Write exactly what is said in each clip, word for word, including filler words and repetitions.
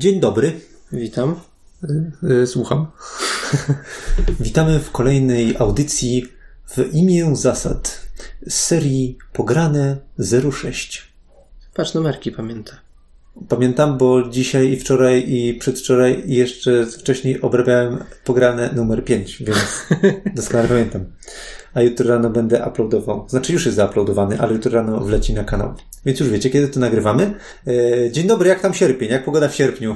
Dzień dobry. Witam. Yy, słucham. Witamy w kolejnej audycji w imię zasad z serii Pograne zero sześć. Patrz, numerki pamięta. Pamiętam, bo dzisiaj i wczoraj i przedwczoraj i jeszcze wcześniej obrabiałem Pograne numer pięć, więc doskonale pamiętam. A jutro rano będę uploadował. Znaczy już jest zauploadowany, ale jutro rano wleci na kanał. Więc już wiecie, kiedy to nagrywamy. Dzień dobry, jak tam sierpień? Jak pogoda w sierpniu?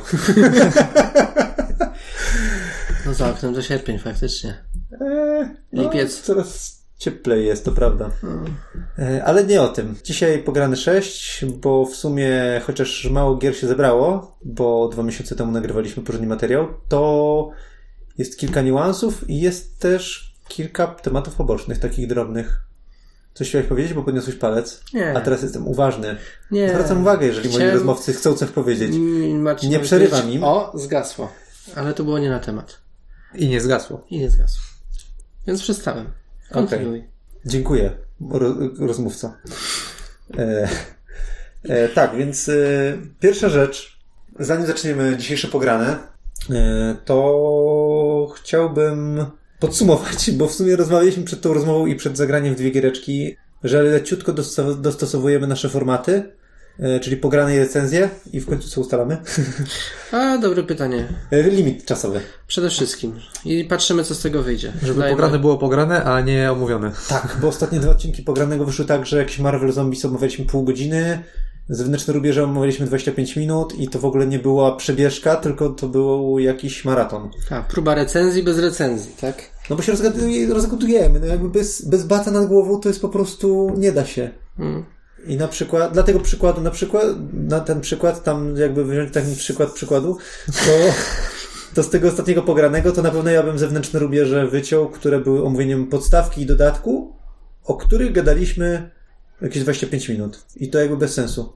No za oknem to sierpień faktycznie. Eee, Lipiec. No, coraz cieplej jest, to prawda. Hmm. Eee, ale nie o tym. Dzisiaj Pograne sześć, bo w sumie chociaż mało gier się zebrało, bo dwa miesiące temu nagrywaliśmy porządny materiał, to jest kilka niuansów i jest też kilka tematów pobocznych, takich drobnych. Coś chciałeś powiedzieć, bo podniosłeś palec? Nie. A teraz jestem uważny. Nie. Zwracam uwagę, jeżeli moi Chciałem... rozmówcy chcą coś powiedzieć. Marcin, nie przerywam im. O, zgasło. Ale to było nie na temat. I nie zgasło. I nie zgasło. Więc przestałem. Kontynuuj. Okay. Dziękuję, ro, rozmówco. E, e, tak, więc e, pierwsza rzecz, zanim zaczniemy dzisiejsze Pograne, e, to chciałbym podsumować, bo w sumie rozmawialiśmy przed tą rozmową i przed zagraniem w dwie giereczki, że leciutko dostosowujemy nasze formaty, e, czyli Pograne i recenzje i w końcu co ustalamy? A, dobre pytanie. E, limit czasowy. Przede wszystkim. I patrzymy, co z tego wyjdzie. Żeby Dajmy... pograne było pograne, a nie omówione. Tak, bo ostatnie dwa odcinki Pogranego wyszły tak, że jakiś Marvel Zombies omawialiśmy pół godziny, Zewnętrzne rubieże omawialiśmy dwadzieścia pięć minut i to w ogóle nie była przebieżka, tylko to był jakiś maraton. Tak, próba recenzji bez recenzji, tak? No bo się rozgadujemy, no jakby bez, bez bata nad głową to jest po prostu, nie da się. Hmm. I na przykład, dla tego przykładu, na przykład, na ten przykład, tam jakby wziąć taki przykład przykładu, to, to z tego ostatniego Pogranego, to na pewno ja bym Zewnętrzne rubieże wyciął, które były omówieniem podstawki i dodatku, o których gadaliśmy jakieś dwadzieścia pięć minut. I to jakby bez sensu.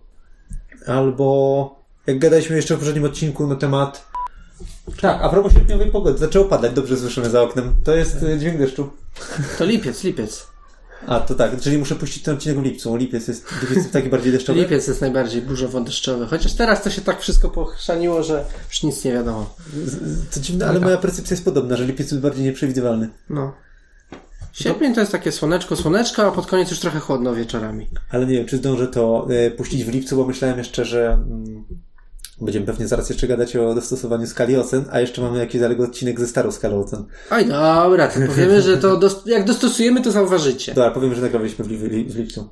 Albo jak gadaliśmy jeszcze w poprzednim odcinku na temat... Tak, a propos sierpniowej pogody. Zaczęło padać, dobrze słyszymy za oknem. To jest dźwięk deszczu. To lipiec, lipiec. A, to tak, czyli muszę puścić ten odcinek w lipcu. Lipiec jest, lipiec jest taki bardziej deszczowy? Lipiec jest najbardziej burzowo-deszczowy. Chociaż teraz to się tak wszystko pochrzaniło, że już nic nie wiadomo. Co dziwne, ale moja percepcja jest podobna, że lipiec jest bardziej nieprzewidywalny. No. Sierpień to jest takie słoneczko, słoneczko, a pod koniec już trochę chłodno wieczorami. Ale nie wiem, czy zdążę to y, puścić w lipcu, bo myślałem jeszcze, że mm, będziemy pewnie zaraz jeszcze gadać o dostosowaniu skali ocen, a jeszcze mamy jakiś zaległy odcinek ze starą skalą ocen. Oj, dobra, to powiemy, że to dos- jak dostosujemy, to zauważycie. Dobra, powiem, że nagraliśmy w, li- w lipcu.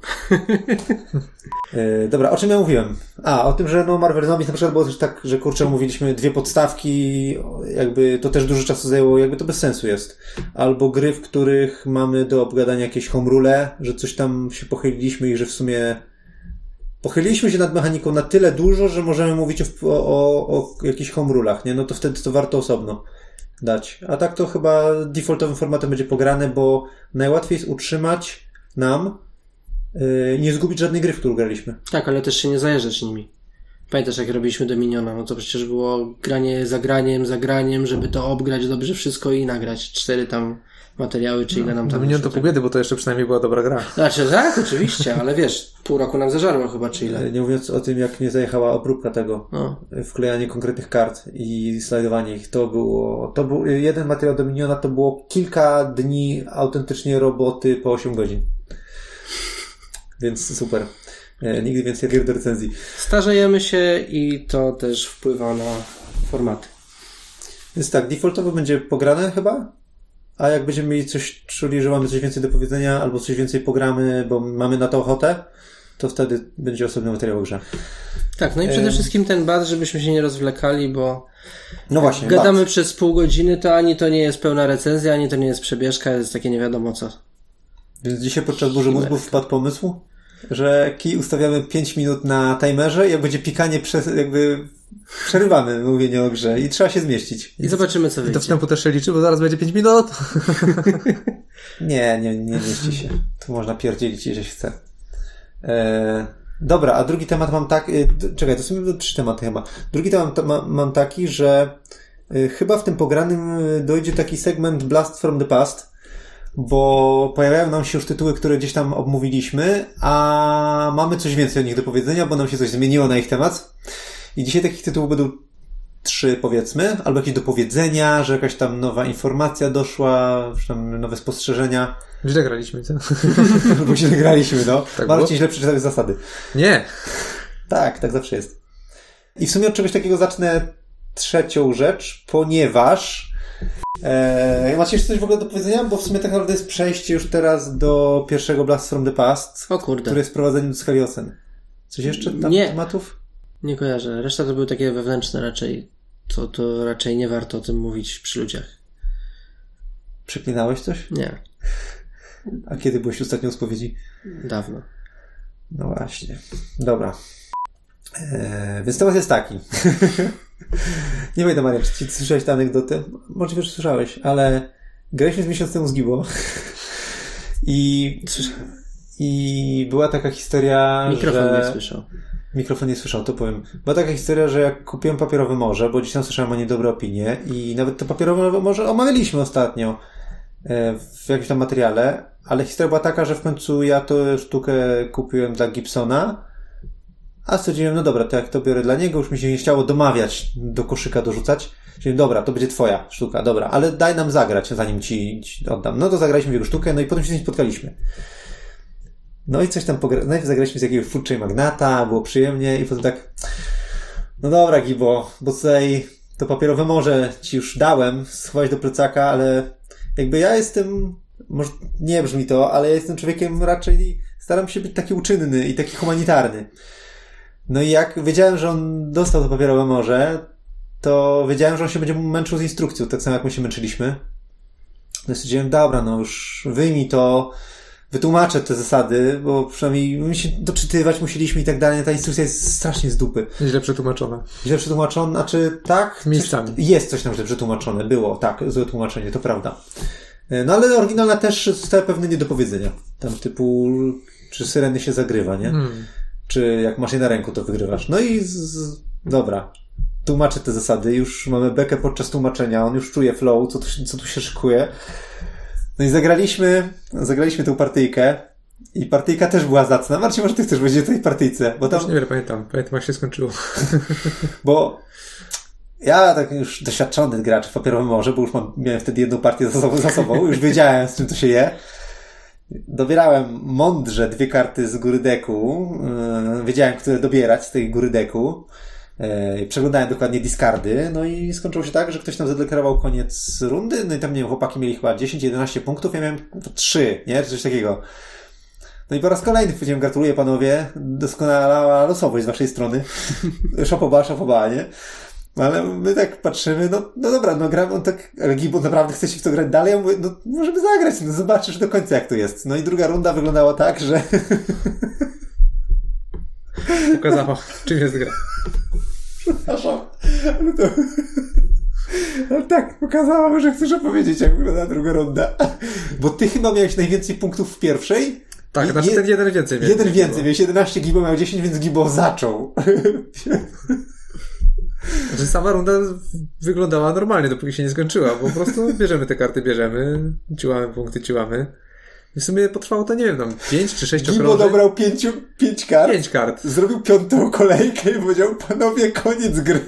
y, dobra, o czym ja mówiłem? A, o tym, że no Marvel Zombies na przykład było też tak, że kurczę, mówiliśmy dwie podstawki, jakby to też dużo czasu zajęło, jakby to bez sensu jest. Albo gry, w których mamy do obgadania jakieś home rule, że coś tam się pochyliliśmy i że w sumie pochyliliśmy się nad mechaniką na tyle dużo, że możemy mówić o, o, o jakichś home rulach, nie? No to wtedy to warto osobno dać. A tak to chyba defaultowym formatem będzie Pograne, bo najłatwiej jest utrzymać nam yy, nie zgubić żadnej gry, w którą graliśmy. Tak, ale też się nie zajeżdżać nimi. Pamiętasz, jak robiliśmy Dominiona, no to przecież było granie za graniem, za graniem, żeby to obgrać dobrze wszystko i nagrać cztery tam materiały, czy ile nam tam... Dominion to pół biedy, bo to jeszcze przynajmniej była dobra gra. Znaczy, tak, oczywiście, ale wiesz, pół roku nam zażarło chyba, czy ile. Nie mówiąc o tym, jak nie zajechała obróbka tego, no. Wklejanie konkretnych kart i slajdowanie ich, to było, to był jeden materiał Dominiona, to było kilka dni autentycznie roboty po osiem godzin. Więc super. Nigdy więcej gier do recenzji. Starzejemy się i to też wpływa na formaty. Więc tak, defaultowo będzie Pograne chyba, a jak będziemy mieli coś, czuli, że mamy coś więcej do powiedzenia albo coś więcej pogramy, bo mamy na to ochotę, to wtedy będzie osobny materiał o grze. Tak, no i przede e... wszystkim ten bat, żebyśmy się nie rozwlekali, bo no właśnie, gadamy bat. przez pół godziny, to ani to nie jest pełna recenzja, ani to nie jest przebieżka, jest takie nie wiadomo co. Więc dzisiaj podczas burzy mózgów wpadł pomysł, że kij ustawiamy pięć minut na timerze i jak będzie pikanie, przez, jakby przerywamy mówienie o grze i trzeba się zmieścić. I zobaczymy, co wyjdzie. I to wstępu też się liczy, bo zaraz będzie pięć minut. nie, nie, nie mieści się. Tu można pierdzielić, jeżeli się chce. Eee, dobra, a drugi temat mam taki... E, czekaj, to są trzy tematy chyba. Drugi temat to ma, mam taki, że e, chyba w tym Pogranym dojdzie taki segment Blast from the Past, bo pojawiają nam się już tytuły, które gdzieś tam omówiliśmy, a mamy coś więcej o nich do powiedzenia, bo nam się coś zmieniło na ich temat. I dzisiaj takich tytułów będą trzy powiedzmy, albo jakieś do powiedzenia, że jakaś tam nowa informacja doszła, czy tam nowe spostrzeżenia. Źle graliśmy, co? Bo źle graliśmy, no. Tak Marcin źle przeczytał zasady. Nie. Tak, tak zawsze jest. I w sumie od czegoś takiego zacznę trzecią rzecz, ponieważ e, macie jeszcze coś w ogóle do powiedzenia? Bo w sumie tak naprawdę jest przejście już teraz do pierwszego Blast from the Past, O kurde. który jest wprowadzeniem do skali ocen. Coś jeszcze tam Nie. tematów? Nie kojarzę. Reszta to były takie wewnętrzne raczej. To, to raczej nie warto o tym mówić przy ludziach. Przeklinałeś coś? Nie. A kiedy byłeś ostatnio u spowiedzi? Dawno. No właśnie. Dobra. Eee, więc temat jest taki. Nie pamiętam, Maria, czy ty słyszałeś tę anegdotę? Możliwe, że słyszałeś, ale graliśmy z miesiąc temu z Gibo i i była taka historia, Mikrofon że... nie słyszał. Mikrofon nie słyszał, to powiem. Była taka historia, że jak kupiłem Papierowe Morze, bo gdzieś tam słyszałem o niej dobre opinie i nawet to Papierowe Morze omawialiśmy ostatnio w jakimś tam materiale, ale historia była taka, że w końcu ja tę sztukę kupiłem dla Gibsona, a stwierdziłem, no dobra, to jak to biorę dla niego, już mi się nie chciało domawiać, do koszyka dorzucać. Czyli dobra, to będzie twoja sztuka, dobra, ale daj nam zagrać, zanim ci, ci oddam. No to zagraliśmy w jego sztukę, no i potem się z nim spotkaliśmy. No i coś tam pogra... Najpierw zagraliśmy z jakiegoś Foodchain Magnata, było przyjemnie i potem tak, no dobra Gibo, bo tutaj to Papierowe Morze ci już dałem, schowałeś do plecaka, ale jakby ja jestem, może nie brzmi to, ale ja jestem człowiekiem raczej, staram się być taki uczynny i taki humanitarny. No i jak wiedziałem, że on dostał to Papierowe Morze, to wiedziałem, że on się będzie męczył z instrukcją, tak samo jak my się męczyliśmy. No i stwierdziłem, dobra, no już wyjmij to, wytłumaczę te zasady, bo przynajmniej my się doczytywać musieliśmy i tak dalej. Ta instrukcja jest strasznie z dupy. Źle przetłumaczona. Źle przetłumaczona, znaczy tak? Miejscami. Coś, jest coś tam źle przetłumaczone. Było, tak, złe tłumaczenie, to prawda. No ale oryginalna też zostały pewne niedopowiedzenia. Tam typu, czy syreny się zagrywa, nie? Hmm. Czy jak masz je na ręku, to wygrywasz. No i z... dobra. Tłumaczę te zasady. Już mamy bekę podczas tłumaczenia. On już czuje flow, co tu, co tu się szykuje. No i zagraliśmy, zagraliśmy tę partyjkę i partyjka też była zacna. Marcin, może ty chcesz powiedzieć o tej partyjce? Bo tam... Już niewiele pamiętam. Pamiętam, jak się skończyło. Bo ja tak już doświadczony gracz w Papierowym Morze, bo już mam, miałem wtedy jedną partię za sobą, za sobą, już wiedziałem, z czym to się je. Dobierałem mądrze dwie karty z góry deku. Yy, wiedziałem, które dobierać z tej góry deku. Yy, przeglądałem dokładnie discardy, no i skończyło się tak, że ktoś tam zadeklarował koniec rundy, no i tam, nie wiem, chłopaki mieli chyba dziesięć jedenaście punktów, ja miałem trzy, nie? Czy coś takiego. No i po raz kolejny powiedziałem, gratuluję panowie, doskonała losowość z waszej strony. Szapoba, szapoba, nie? Ale my tak patrzymy, no, no dobra, no gramy, on tak, ale Gibo naprawdę chce się w to grać dalej, ja mówię, no możemy zagrać, no zobaczysz do końca jak to jest. No i druga runda wyglądała tak, że... Pokazała, czym jest gra. Przepraszam, ale to... Ale tak, pokazała, że chcesz opowiedzieć, jak wygląda druga runda. Bo ty chyba miałeś najwięcej punktów w pierwszej. Tak, znaczy ten jeden więcej. Jeden więcej, więcej miałeś jedenaście, Gibo miał dziesięć, więc Gibo zaczął. Znaczy sama runda wyglądała normalnie, dopóki się nie skończyła, bo po prostu bierzemy te karty, bierzemy, ciłamy punkty, ciłamy. W sumie potrwało to, nie wiem, tam pięć czy sześć okrążeń. Gibo dobrał pięciu, pięć kart. Pięć kart. Zrobił piątą kolejkę i powiedział, panowie, koniec gry.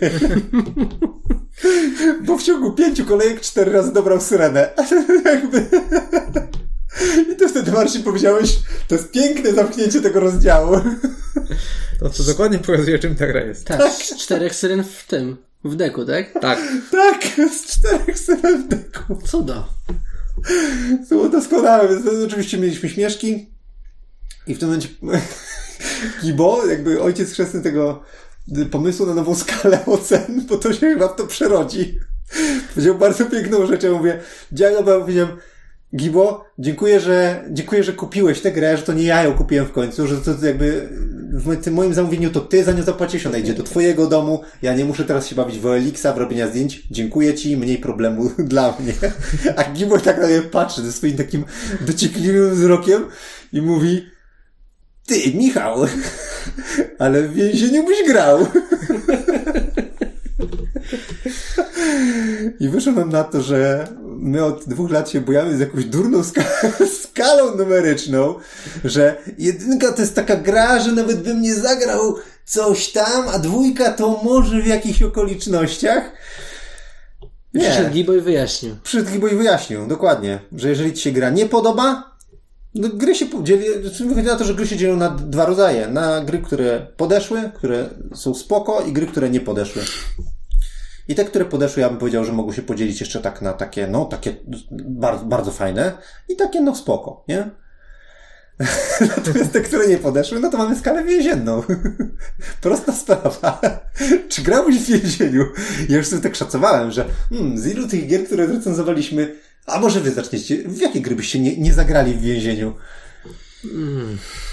Bo w ciągu pięciu kolejek cztery razy dobrał syrenę. Jakby... I to wtedy, Marcin, powiedziałeś, to jest piękne zamknięcie tego rozdziału. To co dokładnie pokazuje, czym ta gra jest. Tak, tak. Z czterech syren w tym, w deku, tak? Tak. Tak, z czterech syren w deku. Cudo. To było doskonałe, więc oczywiście mieliśmy śmieszki i w tym momencie Gibo, jakby ojciec chrzestny tego pomysłu na nową skalę ocen, bo to się chyba w to przerodzi. Powiedział bardzo piękną rzecz, ja mówię, działa, powiedziałem, Gibo, dziękuję, że dziękuję, że kupiłeś tę grę, że to nie ja ją kupiłem w końcu, że to jakby w tym moim zamówieniu to ty za nią zapłacisz, ona idzie do twojego domu, ja nie muszę teraz się bawić w O L X-a, w robienia zdjęć, dziękuję ci, mniej problemu dla mnie. A Gibo tak na mnie patrzy ze swoim takim dociekliwym wzrokiem i mówi, ty, Michał, ale w więzieniu byś grał. I wyszło nam na to, że my od dwóch lat się bujamy z jakąś durną ska- skalą numeryczną, że jedynka to jest taka gra, że nawet bym nie zagrał coś tam, a dwójka to może w jakichś okolicznościach. Nie. Przyszedł Gibo i wyjaśnił. Przyszedł Gibo i wyjaśnił, dokładnie, że jeżeli ci się gra nie podoba, no gry się dzieli, wygląda na to, że gry się dzielą na dwa rodzaje. Na gry, które podeszły, które są spoko i gry, które nie podeszły. I te, które podeszły, ja bym powiedział, że mogą się podzielić jeszcze tak na takie, no, takie bardzo, bardzo fajne i takie, no, spoko, nie? Natomiast te, które nie podeszły, no to mamy skalę więzienną. Prosta sprawa. Czy grałbyś w więzieniu? Ja już sobie tak szacowałem, że hmm, z ilu tych gier, które recenzowaliśmy, a może wy zaczniecie, w jakie gry byście nie, nie zagrali w więzieniu? Hmm.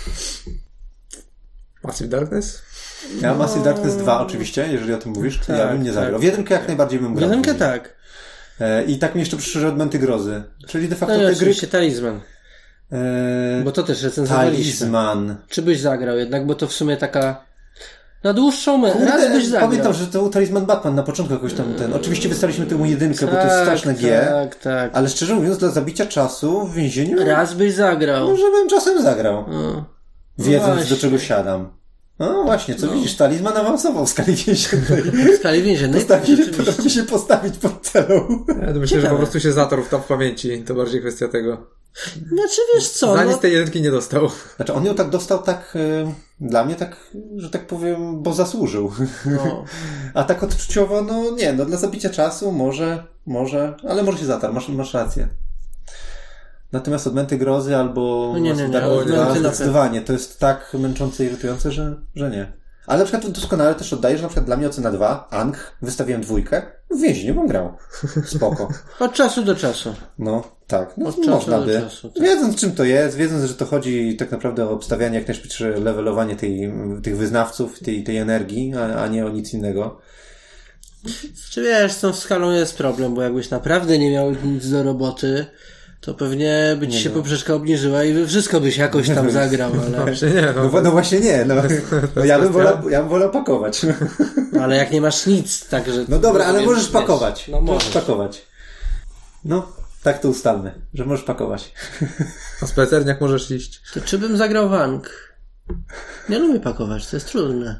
Massive Darkness? Ja no... Massive Darkness dwa oczywiście, jeżeli o tym mówisz, to tak, ja bym nie zagrał. W jedynkę jak najbardziej bym grał. W jedynkę tak. E, I tak mi jeszcze przyszły Odmęty Grozy. Czyli de facto no te gry... oczywiście Talizman. E... Bo to też recenzowaliśmy. Talizman. Czy byś zagrał jednak, bo to w sumie taka na dłuższą metę. Raz byś zagrał. Pamiętam, że to Talizman Batman na początku jakoś tam ten. Oczywiście wystaliśmy temu jedynkę, tak, bo to jest straszne tak, G. Tak, tak. Ale szczerze mówiąc, dla zabicia czasu w więzieniu... Raz byś zagrał. Może bym czasem zagrał. No. Wiedząc, no do czego siadam. No właśnie, co no. widzisz, Talizman awansował w skali więziennej. W skali więziennej? Postawi, potrafi się postawić pod celą. Ja to myślę, że po prostu się zatarł tam w pamięci. To bardziej kwestia tego. Znaczy wiesz co? Za no... nic tej jedynki nie dostał. Znaczy on ją tak dostał tak, yy, dla mnie tak, że tak powiem, bo zasłużył. No. A tak odczuciowo, no nie, no dla zabicia czasu może, może, ale może się zatarł, masz, masz rację. Natomiast Odmęty Grozy albo no nie, nie, nie, zdecydowanie to jest tak męczące i irytujące, że, że nie. Ale na przykład doskonale też oddaję, że na przykład dla mnie ocena dwa, Ankh, wystawiłem dwójkę, w więzieniu bym grał. Spoko. Od czasu do czasu. No, tak. No, Od można czasu by. do czasu, tak. Wiedząc czym to jest, wiedząc, że to chodzi tak naprawdę o obstawianie, jak najszybsze levelowanie tej, tych wyznawców, tej, tej energii, a, a nie o nic innego. Czy wiesz, z tą skalą jest problem, bo jakbyś naprawdę nie miał nic do roboty, to pewnie by ci nie się no. poprzeczka obniżyła i wszystko byś jakoś tam zagrał, ale... Właśnie nie, no. No, no właśnie nie, no. no ja, bym wolał, ja bym wolał pakować. No, ale jak nie masz nic, także... No dobra, ale możesz wiesz, pakować. No możesz pakować. No, tak to ustalmy, że możesz pakować. A spacerniak możesz iść. To czy bym zagrał w Ankh? Nie lubię pakować, to jest trudne.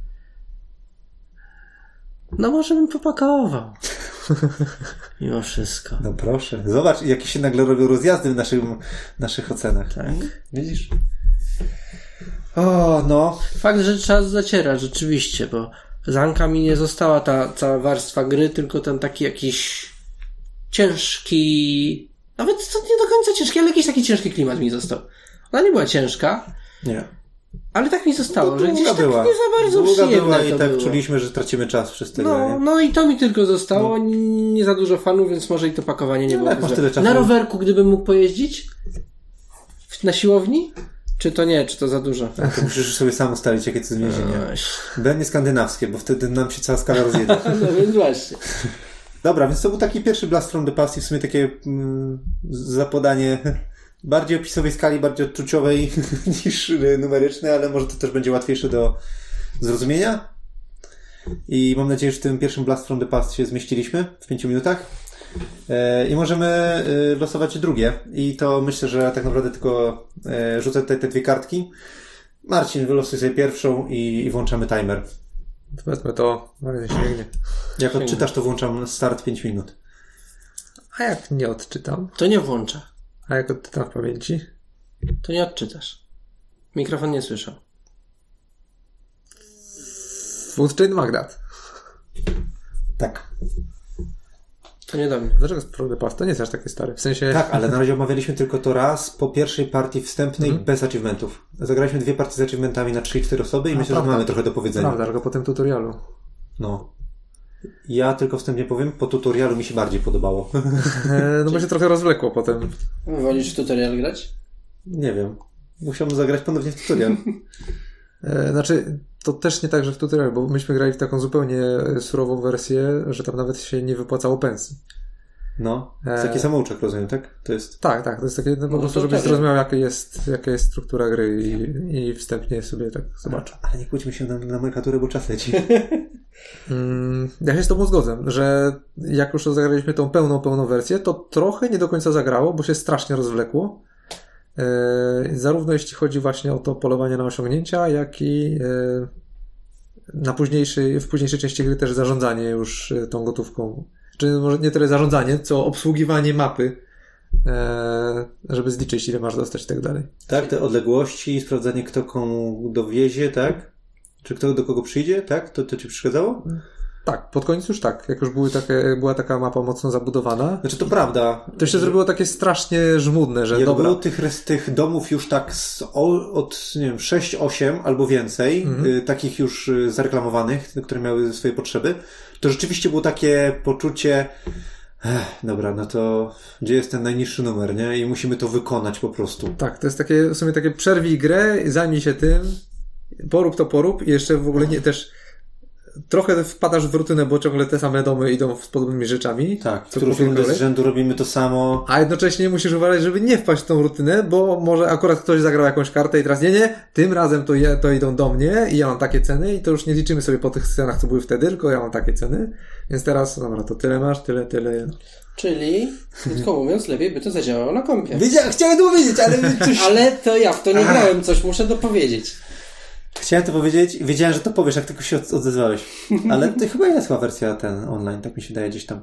No może bym popakował. Mimo wszystko. No proszę. Zobacz, jakie się nagle robią rozjazdy w naszym, naszych ocenach. Tak. Widzisz? O, no. Fakt, że czas zaciera, rzeczywiście, bo z Ankha mi nie została ta cała warstwa gry, tylko ten taki jakiś ciężki, nawet to nie do końca ciężki, ale jakiś taki ciężki klimat mi został. Ona nie była ciężka. Nie. Ale tak mi zostało, no, że gdzieś tak była. nie za bardzo długa przyjemne była to i tak było. Czuliśmy, że tracimy czas przez tyle. No, nie? no i to mi tylko zostało. No. Nie za dużo fanów, więc może i to pakowanie nie no, było tyle czasu. Na rowerku, gdybym mógł pojeździć? Na siłowni? Czy to nie? Czy to za dużo? A to musisz sobie sam ustalić, jakie to jest więzienie. No, nie skandynawskie, bo wtedy nam się cała skala rozjedzie. No więc właśnie. Dobra, więc to był taki pierwszy Blast from the Past i w sumie takie mm, zapodanie bardziej opisowej skali, bardziej odczuciowej niż numerycznej, ale może to też będzie łatwiejsze do zrozumienia. I mam nadzieję, że w tym pierwszym Blast from the Past się zmieściliśmy w pięciu minutach. I możemy losować drugie. I to myślę, że tak naprawdę tylko rzucę tutaj te dwie kartki. Marcin, wylosuj sobie pierwszą i, i włączamy timer. Wezmę to, ale śmiegnie. Jak odczytasz, to włączam start pięć minut. A jak nie odczytam? To nie włącza. A jak odczytam w pamięci? To nie odczytasz. Mikrofon nie słyszał. Foodchain Magdat. Tak. To nie do mnie. Dlaczego From the Past? To nie jest aż takie stare. W sensie... Tak, ale na razie omawialiśmy tylko to raz po pierwszej partii wstępnej mm-hmm. bez achievementów. Zagraliśmy dwie partie z achievementami na trzy i cztery osoby i A, myślę, prawda. że mamy trochę do powiedzenia. Prawda, tylko po tym tutorialu. No. Ja tylko wstępnie powiem, po tutorialu mi się bardziej podobało. no bo się trochę rozwlekło potem. Wolisz w tutorial grać? Nie wiem. Musiałbym zagrać ponownie w tutorial. Znaczy, to też nie tak, że w tutorial, bo myśmy grali w taką zupełnie surową wersję, że tam nawet się nie wypłacało pensji. No, to jest taki samouczek, rozumiem, tak? To jest... Tak, tak, to jest takie, no po no, prostu, żebyś zrozumiał, jaka jest, jaka jest struktura gry i, i wstępnie sobie tak zobaczył. Ale nie kłóćmy się na, na nomenklaturę, bo czas leci. mm, ja się z tobą zgodzę, że jak już zagraliśmy tą pełną, pełną wersję, to trochę nie do końca zagrało, bo się strasznie rozwlekło. Yy, zarówno jeśli chodzi właśnie o to polowanie na osiągnięcia, jak i yy, na późniejszej, w późniejszej części gry też zarządzanie już tą gotówką. Czy może nie tyle zarządzanie, co obsługiwanie mapy, e, żeby zliczyć, ile masz dostać i tak dalej. Tak, te odległości, sprawdzanie, kto komu dowiezie, tak? Czy kto do kogo przyjdzie, tak? To, to ci przeszkadzało? Tak, pod koniec już tak. Jak już były takie, była taka mapa mocno zabudowana. Znaczy to prawda. To się zrobiło takie strasznie żmudne, że jak dobra. było tych, tych domów już tak z, o, od, nie wiem, sześć osiem albo więcej, mhm. y, takich już y, zareklamowanych, które miały swoje potrzeby, to rzeczywiście było takie poczucie, ech, dobra, no to gdzie jest ten najniższy numer, nie? I musimy to wykonać po prostu. Tak, to jest takie, w sumie takie przerwij grę, zajmij się tym, porób to porób i jeszcze w ogóle nie też trochę wpadasz w rutynę, bo ciągle te same domy idą z podobnymi rzeczami. Tak, co którym z rzędu robimy to samo. A jednocześnie musisz uważać, żeby nie wpaść w tą rutynę, bo może akurat ktoś zagrał jakąś kartę i teraz nie, nie, tym razem to, je, to idą do mnie i ja mam takie ceny i to już nie liczymy sobie po tych scenach, co były wtedy, tylko ja mam takie ceny. Więc teraz, dobra, to tyle masz, tyle, tyle. Czyli, krótko mówiąc, lepiej by to zadziałało na kompie. Wiedziałem, chciałem to powiedzieć, ale... Coś... ale to ja w to nie grałem, coś muszę dopowiedzieć. Chciałem to powiedzieć i wiedziałem, że to powiesz, jak tylko się odzywałeś. Ale to chyba jest chyba wersja ten online, tak mi się daje gdzieś tam.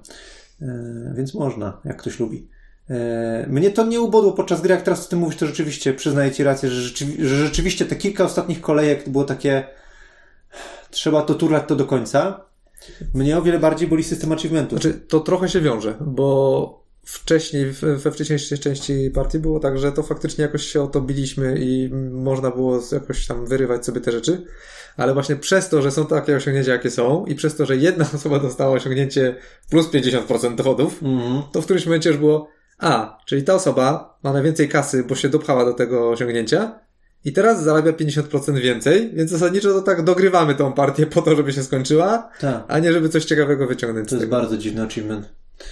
E, więc można, jak ktoś lubi. E, mnie to nie ubodło podczas gry, jak teraz ty mówisz, to rzeczywiście przyznaję ci rację, że, rzeczywi- że rzeczywiście te kilka ostatnich kolejek było takie trzeba to turlać to do końca. Mnie o wiele bardziej boli system achievementu. Znaczy, to trochę się wiąże, bo wcześniej, we wcześniejszej części partii było tak, że to faktycznie jakoś się o to biliśmy i można było jakoś tam wyrywać sobie te rzeczy, ale właśnie przez to, że są takie osiągnięcia, jakie są i przez to, że jedna osoba dostała osiągnięcie plus pięćdziesiąt procent dochodów, mm-hmm. to w którymś momencie już było, a, czyli ta osoba ma najwięcej kasy, bo się dopchała do tego osiągnięcia i teraz zarabia pięćdziesiąt procent więcej, więc zasadniczo to tak dogrywamy tą partię po to, żeby się skończyła, tak. A nie żeby coś ciekawego wyciągnąć. To jest tego. Bardzo dziwny achievement.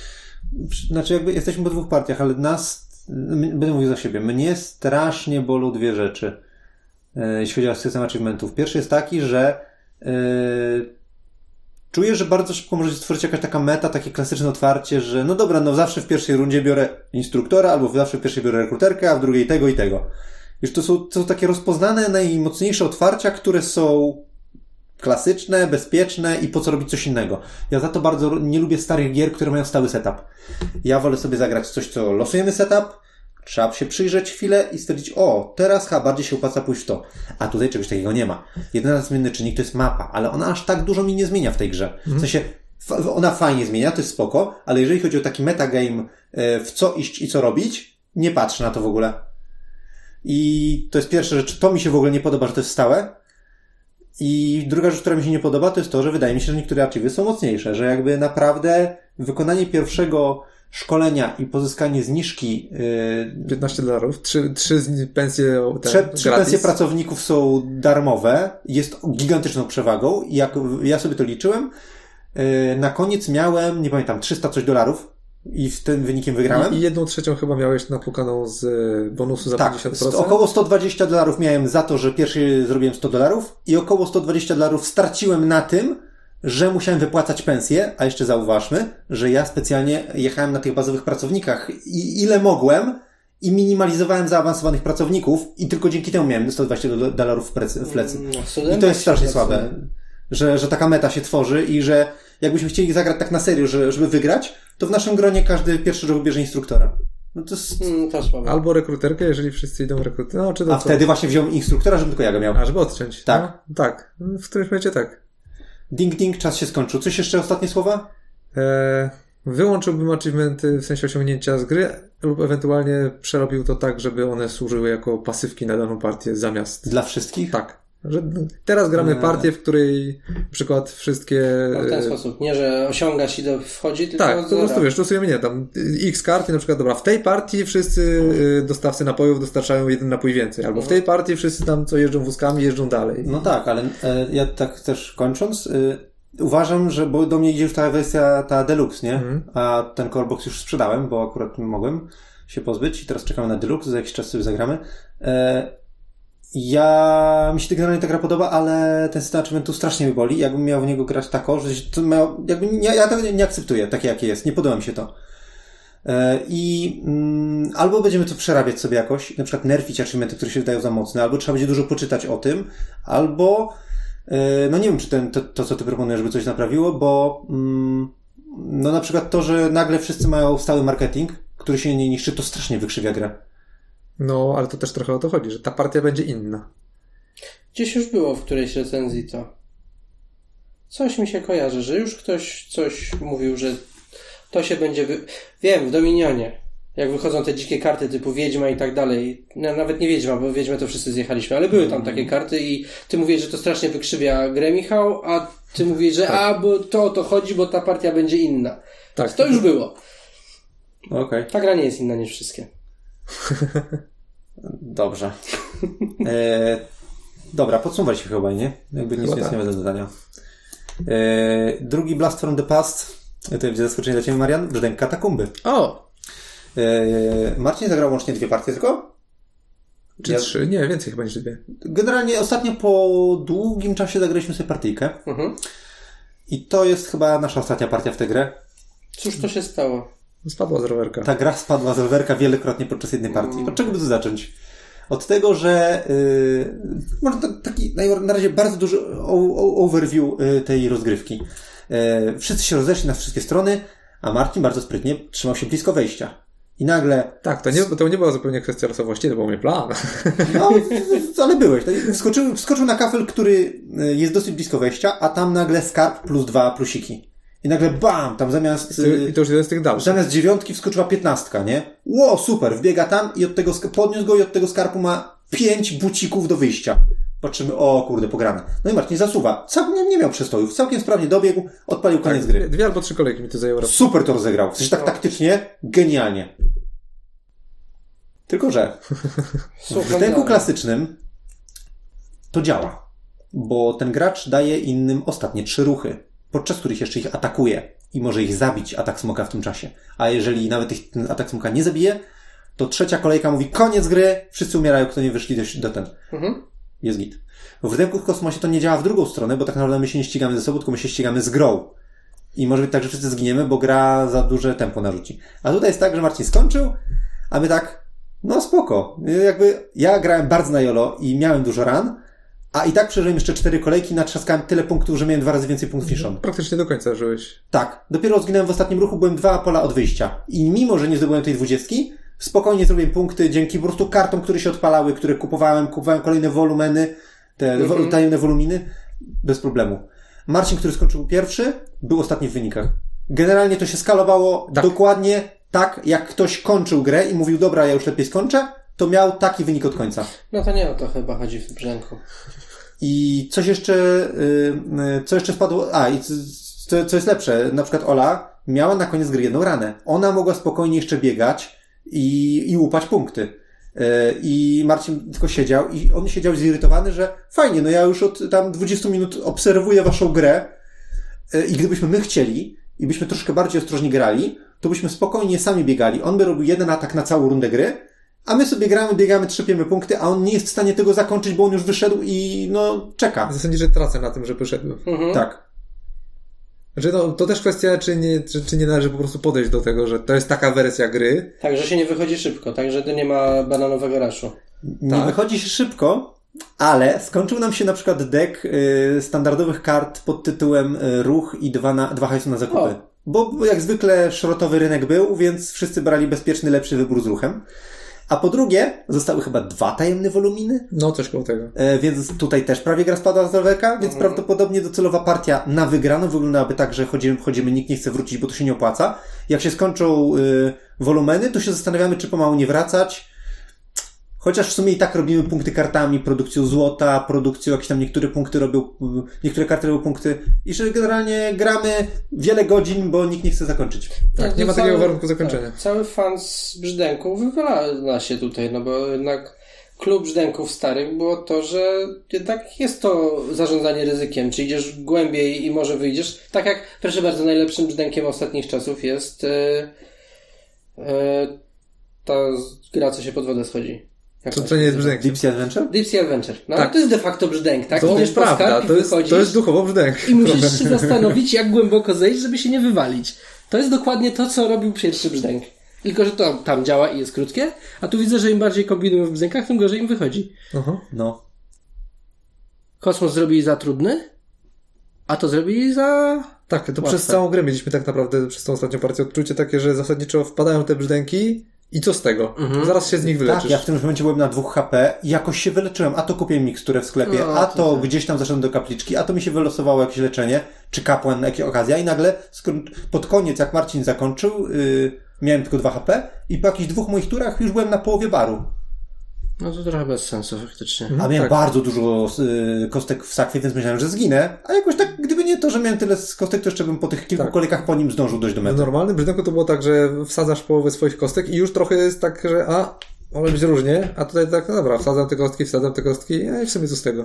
Znaczy jakby jesteśmy po dwóch partiach, ale nas, będę mówił za siebie, mnie strasznie bolą dwie rzeczy, e, jeśli chodzi o system achievementów. Pierwszy jest taki, że e, czuję, że bardzo szybko może się stworzyć jakaś taka meta, takie klasyczne otwarcie, że no dobra, no zawsze w pierwszej rundzie biorę instruktora, albo zawsze w pierwszej biorę rekruterkę, a w drugiej tego i tego. Już to są, to są takie rozpoznane, najmocniejsze otwarcia, które są klasyczne, bezpieczne i po co robić coś innego. Ja za to bardzo nie lubię starych gier, które mają stały setup. Ja wolę sobie zagrać coś, co losujemy setup, trzeba się przyjrzeć chwilę i stwierdzić, o, teraz ha, bardziej się opłaca pójść w to. A tutaj czegoś takiego nie ma. Jedyny zmienny czynnik to jest mapa, ale ona aż tak dużo mi nie zmienia w tej grze. W sensie, ona fajnie zmienia, to jest spoko, ale jeżeli chodzi o taki metagame, w co iść i co robić, nie patrzę na to w ogóle. I to jest pierwsza rzecz, to mi się w ogóle nie podoba, że to jest stałe. I druga rzecz, która mi się nie podoba, to jest to, że wydaje mi się, że niektóre achieve'y są mocniejsze, że jakby naprawdę wykonanie pierwszego szkolenia i pozyskanie zniżki yy, piętnaście dolarów, trzy, trzy pensje ten, trzy, trzy pensje pracowników są darmowe, jest gigantyczną przewagą i jak ja sobie to liczyłem, yy, na koniec miałem, nie pamiętam, trzysta coś dolarów i z tym wynikiem wygrałem. I, i jedną trzecią chyba miałeś napłukaną z bonusu za tak, pięćdziesiąt procent. Około sto dwadzieścia dolarów miałem za to, że pierwszy zrobiłem sto dolarów i około sto dwadzieścia dolarów straciłem na tym, że musiałem wypłacać pensję, a jeszcze zauważmy, że ja specjalnie jechałem na tych bazowych pracownikach i ile mogłem i minimalizowałem zaawansowanych pracowników i tylko dzięki temu miałem sto dwadzieścia dolarów w plecy. W plecy. I to jest strasznie słabe, że, że taka meta się tworzy i że jakbyśmy chcieli zagrać tak na serio, że, żeby wygrać, to w naszym gronie każdy pierwszy rok bierze instruktora. No to jest... Mm, to słabe. Albo rekruterkę, jeżeli wszyscy idą rekruterkę. No, czy to a co? Wtedy właśnie wziąłem instruktora, żeby tylko ja go miał. A, żeby odciąć. Tak. No, tak. W którymś momencie tak. Ding, ding, czas się skończył. Coś jeszcze, ostatnie słowa? Eee, wyłączyłbym achievementy, w sensie osiągnięcia z gry, lub ewentualnie przerobił to tak, żeby one służyły jako pasywki na daną partię zamiast... Dla wszystkich? Tak. Że teraz gramy partię, w której na przykład wszystkie... No w ten sposób. Nie, że osiągasz i do wchodzi, tylko... Tak, po prostu wiesz, losujemy, nie, tam X kart i na przykład, dobra, w tej partii wszyscy dostawcy napojów dostarczają jeden napój więcej, albo w tej partii wszyscy tam, co jeżdżą wózkami, jeżdżą dalej. No tak, ale e, ja tak też kończąc, y, uważam, że, bo do mnie idzie już ta wersja, ta deluxe, nie? Mhm. A ten core box już sprzedałem, bo akurat mogłem się pozbyć i teraz czekamy na deluxe, za jakiś czas sobie zagramy. E, Ja, mi się generalnie ta gra podoba, ale ten system achievementu strasznie mnie boli. Jakbym miał w niego grać tako, że to miał, jakby nie, ja tego nie, nie akceptuję, takie jakie jest. Nie podoba mi się to. E, I mm, albo będziemy to przerabiać sobie jakoś, na przykład nerfić achievementy, które się wydają za mocne, albo trzeba będzie dużo poczytać o tym, albo no nie wiem, czy ten, to, to, co ty proponujesz, żeby coś naprawiło, bo mm, no na przykład to, że nagle wszyscy mają stały marketing, który się nie niszczy, to strasznie wykrzywia grę. No, ale to też trochę o to chodzi, że ta partia będzie inna. Gdzieś już było w którejś recenzji to. Coś mi się kojarzy, że już ktoś coś mówił, że to się będzie... Wy... Wiem, w Dominionie. Jak wychodzą te dzikie karty typu Wiedźma i tak dalej. No, nawet nie Wiedźma, bo Wiedźmę to wszyscy zjechaliśmy, ale były tam takie karty i ty mówisz, że to strasznie wykrzywia grę, Michał, a ty mówisz, że tak. a, bo to o to chodzi, bo ta partia będzie inna. Tak. To już było. Okej. Okay. Ta gra nie jest inna niż wszystkie. Dobrze. E, dobra, podsumowaliśmy chyba, nie? Jakby nic nie ma do dodania. E, drugi Blast from the Past. To będzie zaskoczenie dla Ciebie, Marian. Brzdęk Katakumby. O! E, Marcin zagrał łącznie dwie partie tylko? Czy ja... trzy? Nie, więcej chyba niż dwie. Generalnie ostatnio po długim czasie zagraliśmy sobie partyjkę. Mhm. I to jest chyba nasza ostatnia partia w tę grę. Cóż to się stało? Spadła z rowerka. Ta gra spadła z rowerka wielokrotnie podczas jednej partii. Mm. Od czego by tu zacząć? Od tego, że yy, może taki na razie bardzo duży overview yy, tej rozgrywki. Yy, wszyscy się rozeszli na wszystkie strony, a Marcin bardzo sprytnie trzymał się blisko wejścia. I nagle... Tak, to nie, to nie była zupełnie kwestia losowości, to był mój plan. No, ale byłeś. Wskoczył, wskoczył na kafel, który jest dosyć blisko wejścia, a tam nagle skarb plus dwa plusiki. I nagle bam, tam zamiast... I to już jeden z tych dalszych. Zamiast dziewiątki wskoczyła piętnastka, nie? Ło, super, wbiega tam i od tego, podniósł go i od tego skarbu ma pięć bucików do wyjścia. Patrzymy, o kurde, pograne. No i Marcin zasuwa. Całkiem nie, nie miał przestojów, całkiem sprawnie dobiegł, odpalił koniec tak, gry. Dwie albo trzy kolejki mi to zajęło. Super to rozegrał. W sensie tak no. taktycznie, genialnie. Tylko, że w brzdęku klasycznym to działa. Bo ten gracz daje innym ostatnie trzy ruchy, podczas których jeszcze ich atakuje i może ich zabić atak smoka w tym czasie. A jeżeli nawet ich ten atak smoka nie zabije, to trzecia kolejka mówi koniec gry, wszyscy umierają, kto nie wyszli do, do ten. Mhm. Jest git. W brzdęku w kosmosie to nie działa w drugą stronę, bo tak naprawdę my się nie ścigamy ze sobą, tylko my się ścigamy z grą. I może być tak, że wszyscy zginiemy, bo gra za duże tempo narzuci. A tutaj jest tak, że Marcin skończył, a my tak, no spoko. Jakby ja grałem bardzo na jolo i miałem dużo ran, a i tak przeżyłem jeszcze cztery kolejki, natrzaskałem tyle punktów, że miałem dwa razy więcej punktów niż on. Praktycznie do końca żyłeś. Tak. Dopiero zginąłem w ostatnim ruchu, byłem dwa pola od wyjścia. I mimo, że nie zdobyłem tej dwudziestki, spokojnie zrobiłem punkty dzięki po prostu kartom, które się odpalały, które kupowałem, kupowałem kolejne wolumeny, te mm-hmm. tajemne woluminy, bez problemu. Marcin, który skończył pierwszy, był ostatni w wynikach. Generalnie to się skalowało tak. dokładnie tak, jak ktoś kończył grę i mówił, dobra, ja już lepiej skończę, to miał taki wynik od końca. No to nie o to chyba chodzi w brzęku. I coś jeszcze, yy, co jeszcze spadło, a i co, co jest lepsze, na przykład Ola miała na koniec gry jedną ranę. Ona mogła spokojnie jeszcze biegać i, i łupać punkty. Yy, I Marcin tylko siedział i on siedział zirytowany, że fajnie, no ja już od tam dwudziestu minut obserwuję waszą grę yy, i gdybyśmy my chcieli i byśmy troszkę bardziej ostrożnie grali, to byśmy spokojnie sami biegali. On by robił jeden atak na całą rundę gry, a my sobie gramy, biegamy, trzepiemy punkty, a on nie jest w stanie tego zakończyć, bo on już wyszedł i no czeka. Zasądzi, że tracę na tym, że wyszedł. Mhm. Tak. Że no, to też kwestia, czy nie, czy, czy nie należy po prostu podejść do tego, że to jest taka wersja gry. Tak, że się nie wychodzi szybko, tak, że to nie ma bananowego raszu. Nie tak. wychodzi się szybko, ale skończył nam się na przykład deck y, standardowych kart pod tytułem y, ruch i dwa, na, dwa hajsu na zakupy. O. Bo, bo jak zwykle szrotowy rynek był, więc wszyscy brali bezpieczny, lepszy wybór z ruchem. A po drugie, zostały chyba dwa tajemne woluminy. No, coś koło tego. E, więc tutaj też prawie gra spadła z rowerka, więc mhm. prawdopodobnie docelowa partia na wygraną wyglądałaby tak, że chodzimy, chodzimy, nikt nie chce wrócić, bo to się nie opłaca. Jak się skończą y, wolumeny, to się zastanawiamy, czy pomału nie wracać. Chociaż w sumie i tak robimy punkty kartami, produkcją złota, produkcją jakieś tam niektóre punkty robią, niektóre karty robią punkty i że generalnie gramy wiele godzin, bo nikt nie chce zakończyć. Tak, tak nie ma cały, takiego warunku zakończenia. Tak, cały fan z brzdęków wywala się tutaj, no bo jednak klub brzdęków starych było to, że jednak jest to zarządzanie ryzykiem, czy idziesz głębiej i może wyjdziesz. Tak jak, proszę bardzo, najlepszym brzdękiem ostatnich czasów jest yy, yy, ta gra, co się pod wodę schodzi. Jak to, to nie jest brzdęk. Deep Sea Adventure? Deep Sea Adventure. No tak. To jest de facto brzdęk, tak? To jest prawda, to jest, to jest duchowo brzdęk. I musisz się zastanowić, jak głęboko zejść, żeby się nie wywalić. To jest dokładnie to, co robił pierwszy brzdęk. Tylko, że to tam działa i jest krótkie, a tu widzę, że im bardziej kombinują w brzdękach, tym gorzej im wychodzi. Aha. No. Kosmos zrobili za trudny, a to zrobili za... Tak, to łatwe. Przez całą grę mieliśmy tak naprawdę przez tą ostatnią partię odczucie takie, że zasadniczo wpadają te brzdęki i co z tego? Mhm. Zaraz się z nich wyleczysz. Tak, ja w tym momencie byłem na dwóch H P i jakoś się wyleczyłem. A to kupię miksturę w sklepie, No, a to to tak. gdzieś tam zaszedłem do kapliczki, a to mi się wylosowało jakieś leczenie, czy kapłan, jaka okazja i nagle skr- pod koniec, jak Marcin zakończył, yy, miałem tylko dwa H P i po jakichś dwóch moich turach już byłem na połowie baru. No to trochę bez sensu faktycznie. A miałem tak. bardzo dużo y, kostek w sakwie, więc myślałem, że zginę. A jakoś tak, gdyby nie to, że miałem tyle z kostek, to jeszcze bym po tych kilku Tak. kolejkach po nim zdążył dojść do W mety. normalnym brzdęku to było tak, że wsadzasz połowę swoich kostek i już trochę jest tak, że a, może być różnie, a tutaj tak, no dobra, wsadzam te kostki, wsadzam te kostki, a i w sumie co z tego.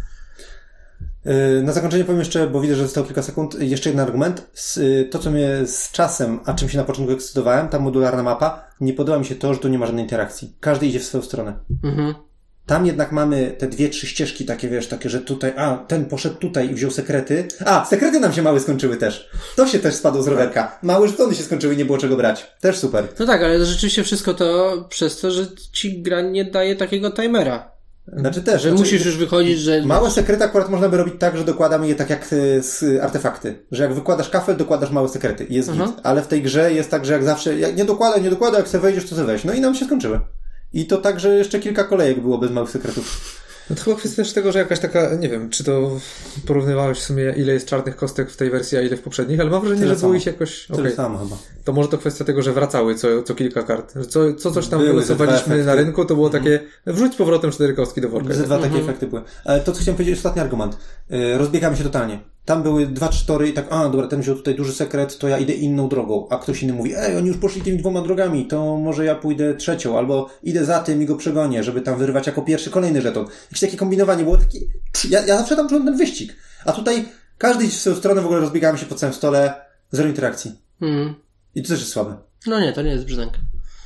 Y, Na zakończenie powiem jeszcze, bo widzę, że zostało kilka sekund, jeszcze jeden argument. S- y, To, co mnie z czasem, a czym się na początku ekscytowałem, ta modularna mapa, nie podoba mi się to, że tu nie ma żadnej interakcji. Każdy idzie w swoją stronę. Mhm. Tam jednak mamy te dwie, trzy ścieżki takie, wiesz, takie, że tutaj, a, ten poszedł tutaj i wziął sekrety. A, sekrety nam się małe skończyły też. To się też spadło z rowerka. Małe żetony się skończyły i nie było czego brać. Też super. No tak, ale rzeczywiście wszystko to przez to, że ci gra nie daje takiego timera. Znaczy też. Że znaczy, musisz już wychodzić, że... Małe sekrety akurat można by robić tak, że dokładamy je tak jak y, z artefakty. Że jak wykładasz kafel, dokładasz małe sekrety. Jest Aha. git. Ale w tej grze jest tak, że jak zawsze, jak nie dokładaj, nie dokładaj, jak sobie wejdziesz, to sobie weź. No i nam się skończyły. I to tak, że jeszcze kilka kolejek było bez małych sekretów. No to chyba kwestia też tego, że jakaś taka, nie wiem, czy to porównywałeś w sumie ile jest czarnych kostek w tej wersji, a ile w poprzednich, ale mam wrażenie, Tyle że było samo. ich jakoś... Tyle okej. samo chyba. To może to kwestia tego, że wracały co, co kilka kart. Że Co, co coś tam Były wylosowaliśmy te dwa na efekty. rynku, to było takie, wrzuć z powrotem cztery kostki do worka. Ze dwa takie Mhm. efekty były. Ale to, co chciałem powiedzieć, ostatni argument. Yy, rozbiegamy się totalnie. Tam były dwa, trzy tory i tak, a dobra, ten wziął tutaj duży sekret, to ja idę inną drogą. A ktoś inny mówi, ej, oni już poszli tymi dwoma drogami, to może ja pójdę trzecią, albo idę za tym i go przegonię, żeby tam wyrwać jako pierwszy kolejny żeton. Jakieś takie kombinowanie było taki... Ja, ja zawsze tam czułem ten wyścig. A tutaj każdy idzie w swoją stronę, w ogóle rozbiegamy się po całym stole, zero interakcji. Mhm. I to też jest słabe. No nie, to nie jest brzdęk.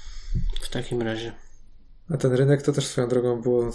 W takim razie. A ten rynek to też swoją drogą było...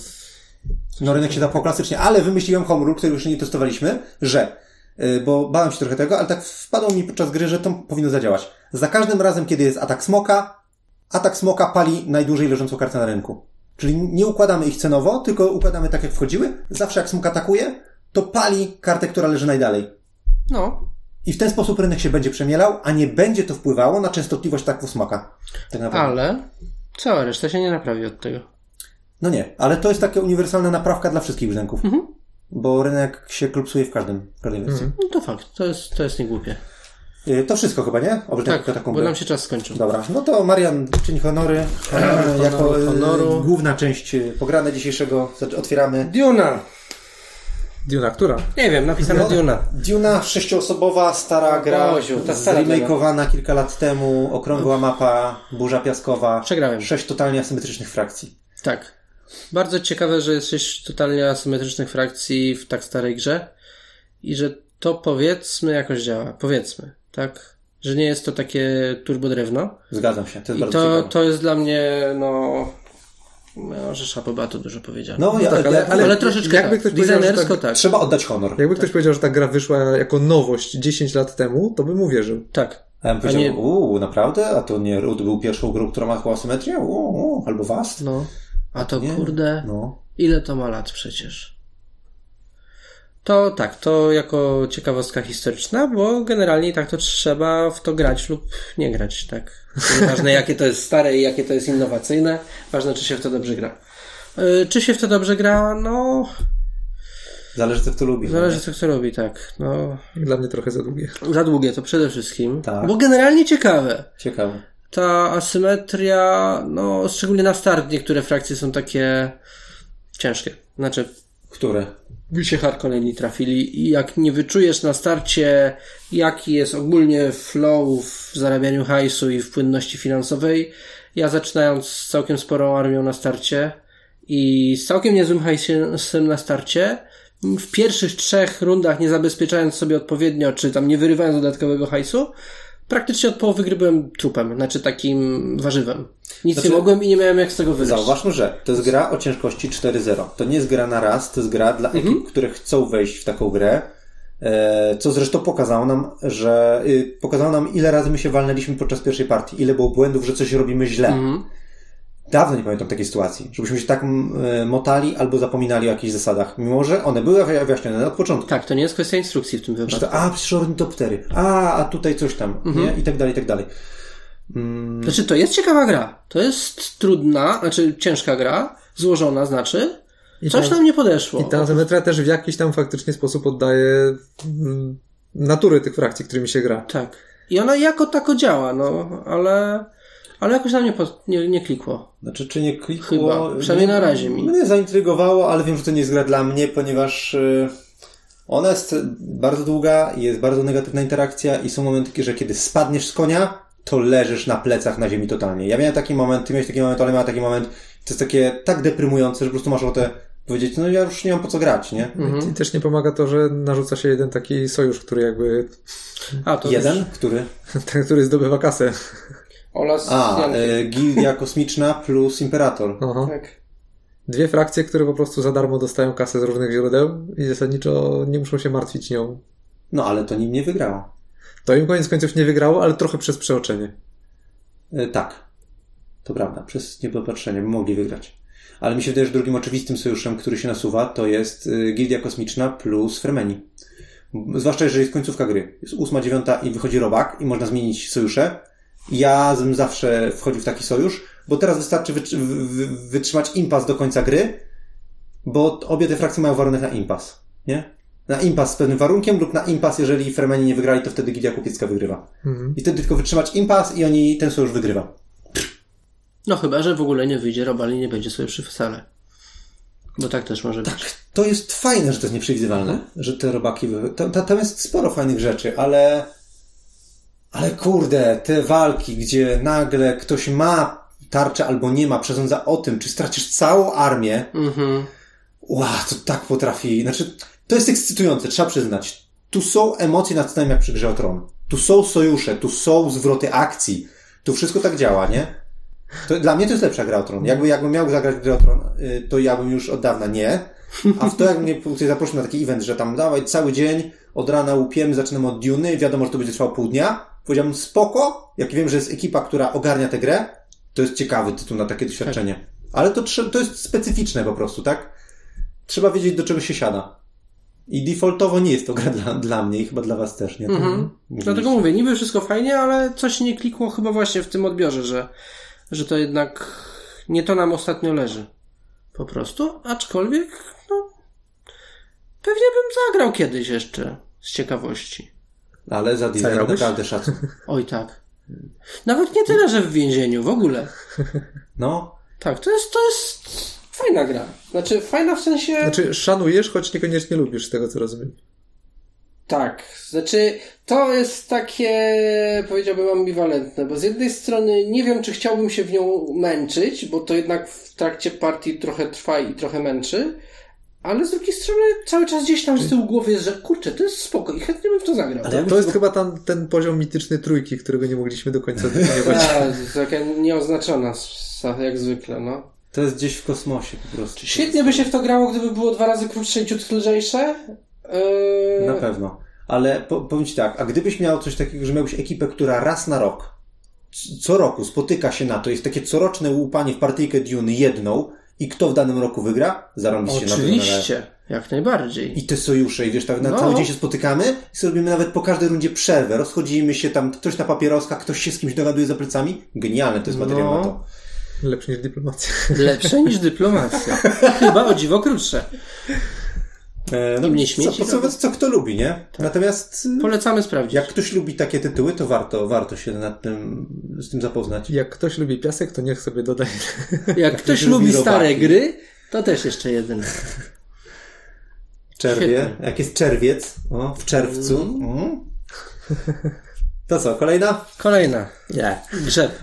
No rynek się zapał klasycznie, ale wymyśliłem homebrew, który już nie testowaliśmy, że, yy, bo bałem się trochę tego, ale tak wpadło mi podczas gry, że to powinno zadziałać. Za każdym razem, kiedy jest atak smoka, atak smoka pali najdłużej leżącą kartę na rynku. Czyli nie układamy ich cenowo, tylko układamy tak, jak wchodziły. Zawsze jak smok atakuje, to pali kartę, która leży najdalej. No. I w ten sposób rynek się będzie przemielał, a nie będzie to wpływało na częstotliwość ataków smoka. Tak naprawdę. Ale cała reszta się nie naprawi od tego. No nie, ale to jest taka uniwersalna naprawka dla wszystkich brzdęków. Mhm. Bo rynek się klupsuje w każdym, w każdej wersji. Mhm. No to fakt, to jest, to jest niegłupie. Yy, To wszystko chyba, nie? O brzdękach Tak, katakumby. bo nam się czas skończył. Dobra, no to Marian, czyń honory. Honor, jako e, honoru. główna część e, pograne dzisiejszego zac- otwieramy. Duna! Duna, która? Nie wiem, napisane No, Duna. Duna, sześcioosobowa, stara gra, Boziu, ta stara zremakeowana kilka lat temu, okrągła mapa, burza piaskowa. Przegrałem. Sześć totalnie asymetrycznych frakcji. Tak. Bardzo ciekawe, że jest sześć totalnie asymetrycznych frakcji w tak starej grze i że to powiedzmy jakoś działa. Powiedzmy, tak? Że nie jest to takie turbodrewno. Zgadzam się, to jest I bardzo to, ciekawe. to jest dla mnie, no... No, że Szapoba to dużo powiedziane. No, ja, tak, ale- ja, ale ale troszeczkę jakby tak. ktoś powiedział, że Designersko tak- tak. trzeba oddać honor. Jakby ktoś powiedział, że ta gra wyszła jako nowość dziesięć lat temu, to bym uwierzył. Tak. A ja bym powiedział, nie- uuu, naprawdę? A to nie Root był pierwszą grą, która ma taką asymetrię? Uuu, albo Vast? No. A to Nie? kurde... No. Ile to ma lat przecież? To tak, to jako ciekawostka historyczna, bo generalnie tak to trzeba w to grać lub nie grać, tak. Nieważne jakie to jest stare i jakie to jest innowacyjne, ważne czy się w to dobrze gra. Yy, czy się w to dobrze gra? No, Zależy, co kto lubi. zależy co kto robi, tak. No, Dla mnie trochę za długie. za długie to przede wszystkim, Tak. bo generalnie ciekawe. Ciekawe. Ta asymetria, no, szczególnie na start niektóre frakcje są takie ciężkie. Znaczy, Które? by się kolejni trafili i jak nie wyczujesz na starcie, jaki jest ogólnie flow w zarabianiu hajsu i w płynności finansowej, ja zaczynając z całkiem sporą armią na starcie i z całkiem niezłym hajsem na starcie, w pierwszych trzech rundach nie zabezpieczając sobie odpowiednio, czy tam nie wyrywając dodatkowego hajsu, praktycznie od połowy gry byłem trupem, znaczy takim warzywem. Nic Znaczy, nie mogłem i nie miałem jak z tego wyjść. Zauważmy, że to jest gra o ciężkości cztery zero. To nie jest gra na raz, to jest gra dla ekip, Mhm. które chcą wejść w taką grę. E, co zresztą pokazało nam, że y, pokazało nam, ile razy my się walnęliśmy podczas pierwszej partii, ile było błędów, że coś robimy źle. Mhm. dawno nie pamiętam takiej sytuacji, żebyśmy się tak y, motali albo zapominali o jakichś zasadach, mimo że one były wyjaśnione od początku. Tak, to nie jest kwestia instrukcji w tym wypadku. To, a, przecież ornitoptery, a, a tutaj coś tam, mhm. nie? I tak dalej, i tak dalej. Mm. Znaczy, to jest ciekawa gra. To jest trudna, znaczy ciężka gra, złożona znaczy, I coś ta, nam nie podeszło. I ta asymetria też w jakiś tam faktycznie sposób oddaje mm, natury tych frakcji, którymi się gra. Tak. I ona jako tako działa, no, ale... Ale jakoś nam nie, nie, nie klikło. Znaczy, czy nie klikło? Chyba. Przynajmniej na razie mi. Mnie zaintrygowało, ale wiem, że to nie jest gra dla mnie, ponieważ yy, ona jest bardzo długa, jest bardzo negatywna interakcja i są momenty, że kiedy spadniesz z konia, to leżysz na plecach na ziemi totalnie. Ja miałem taki moment, ty miałeś taki moment, ale miałem taki moment. To jest takie tak deprymujące, że po prostu masz ochotę powiedzieć, no ja już nie mam po co grać, nie? Mhm. I też nie pomaga to, że narzuca się jeden taki sojusz, który jakby... A, to jeden? Jest... Który? Ten, który zdobywa kasę. Oraz A, e, Gildia Kosmiczna plus Imperator. Aha. Tak. Dwie frakcje, które po prostu za darmo dostają kasę z różnych źródeł i zasadniczo nie muszą się martwić nią. No, ale to nim nie wygrało. To im koniec końców nie wygrało, ale trochę przez przeoczenie. E, tak. To prawda. Przez niepopatrzenie. By mogli wygrać. Ale mi się wydaje, że drugim oczywistym sojuszem, który się nasuwa, to jest y, Gildia Kosmiczna plus Fremenni. Zwłaszcza jeżeli jest końcówka gry. Jest ósma, dziewiąta i wychodzi robak i można zmienić sojusze. Ja bym zawsze wchodził w taki sojusz, bo teraz wystarczy wytrzy- wy- wytrzymać impas do końca gry, bo obie te frakcje mają warunek na impas, nie? Na impas z pewnym warunkiem lub na impas, jeżeli Fremenni nie wygrali, to wtedy Gildia Kupiecka wygrywa. Mhm. I wtedy tylko wytrzymać impas i oni ten sojusz wygrywa. No chyba, że w ogóle nie wyjdzie Robal i nie będzie sojuszu wcale. Bo tak też może tak, być. To jest fajne, że to jest nieprzewidywalne, mhm. że te robaki... Tam, tam jest sporo fajnych rzeczy, ale... Ale kurde, te walki, gdzie nagle ktoś ma tarczę albo nie ma, przesądza o tym, czy stracisz całą armię. Mhm. Wow, to tak potrafi... Znaczy, to jest ekscytujące, trzeba przyznać. Tu są emocje nad sceną jak przy Grze o Tron. Tu są sojusze, tu są zwroty akcji. Tu wszystko tak działa, nie? To, dla mnie to jest lepsza Gra o Tron. Jakby, jakbym miał zagrać w Grę o Tron, to ja bym już od dawna nie. A w to, jak mnie zaprosił na taki event, że tam dawaj cały dzień, od rana łupiemy, zaczynamy od Duny, wiadomo, że to będzie trwało pół dnia. Powiedziałbym spoko, jak wiem, że jest ekipa, która ogarnia tę grę, to jest ciekawy tytuł na takie doświadczenie. Tak. Ale to, to jest specyficzne po prostu, tak? Trzeba wiedzieć, do czego się siada. I defaultowo nie jest to gra dla, dla mnie i chyba dla was też, nie? Mhm. Dlatego mówię, niby wszystko fajnie, ale coś nie klikło chyba właśnie w tym odbiorze, że, że to jednak nie to nam ostatnio leży. Po prostu, aczkolwiek no, pewnie bym zagrał kiedyś jeszcze z ciekawości. Ale za design naprawdę szacun. Oj tak. Nawet nie tyle, że w więzieniu, w ogóle. No. Tak, to jest, to jest fajna gra. Znaczy, fajna w sensie... Znaczy, szanujesz, choć niekoniecznie lubisz, z tego co rozumiem. Tak. Znaczy, to jest takie, powiedziałbym, ambiwalentne, bo z jednej strony nie wiem, czy chciałbym się w nią męczyć, bo to jednak w trakcie partii trochę trwa i trochę męczy, ale z drugiej strony cały czas gdzieś tam z tyłu głowy jest, że kurczę, to jest spoko i chętnie bym w to zagrał. Ale to jest chyba tam ten poziom mityczny trójki, którego nie mogliśmy do końca definiować. Taka nieoznaczona, jak zwykle, no. To jest gdzieś w kosmosie po prostu. Świetnie by się w to grało, gdyby było dwa razy krótsze i ciut lżejsze. Yy... Na pewno. Ale po, powiem ci tak, a gdybyś miał coś takiego, że miałbyś ekipę, która raz na rok, co roku spotyka się na to, jest takie coroczne łupanie w partyjkę Duny jedną i kto w danym roku wygra, zarobić się na to. Oczywiście, jak najbardziej. I te sojusze, i wiesz, tak na no. cały dzień się spotykamy i sobie robimy nawet po każdej rundzie przerwę, rozchodzimy się tam, ktoś na papieroskach, ktoś się z kimś dogaduje za plecami. Genialne to jest materiał no. na to. Lepsze niż dyplomacja. Lepsze niż dyplomacja. Chyba o dziwo krótsze. E, no, nie śmieci, co, co, co kto lubi, nie? Tak. Natomiast polecamy sprawdzić. Jak ktoś lubi takie tytuły, to warto, warto się nad tym, z tym zapoznać. Jak ktoś lubi piasek, to niech sobie dodaje. Jak, jak ktoś lubi, lubi stare gry, to też jeszcze jeden. Czerwie. Świetnie. Jak jest czerwiec, o, w czerwcu. Mm. Mm. To co, kolejna? Kolejna. Nie. Yeah. Grzeb.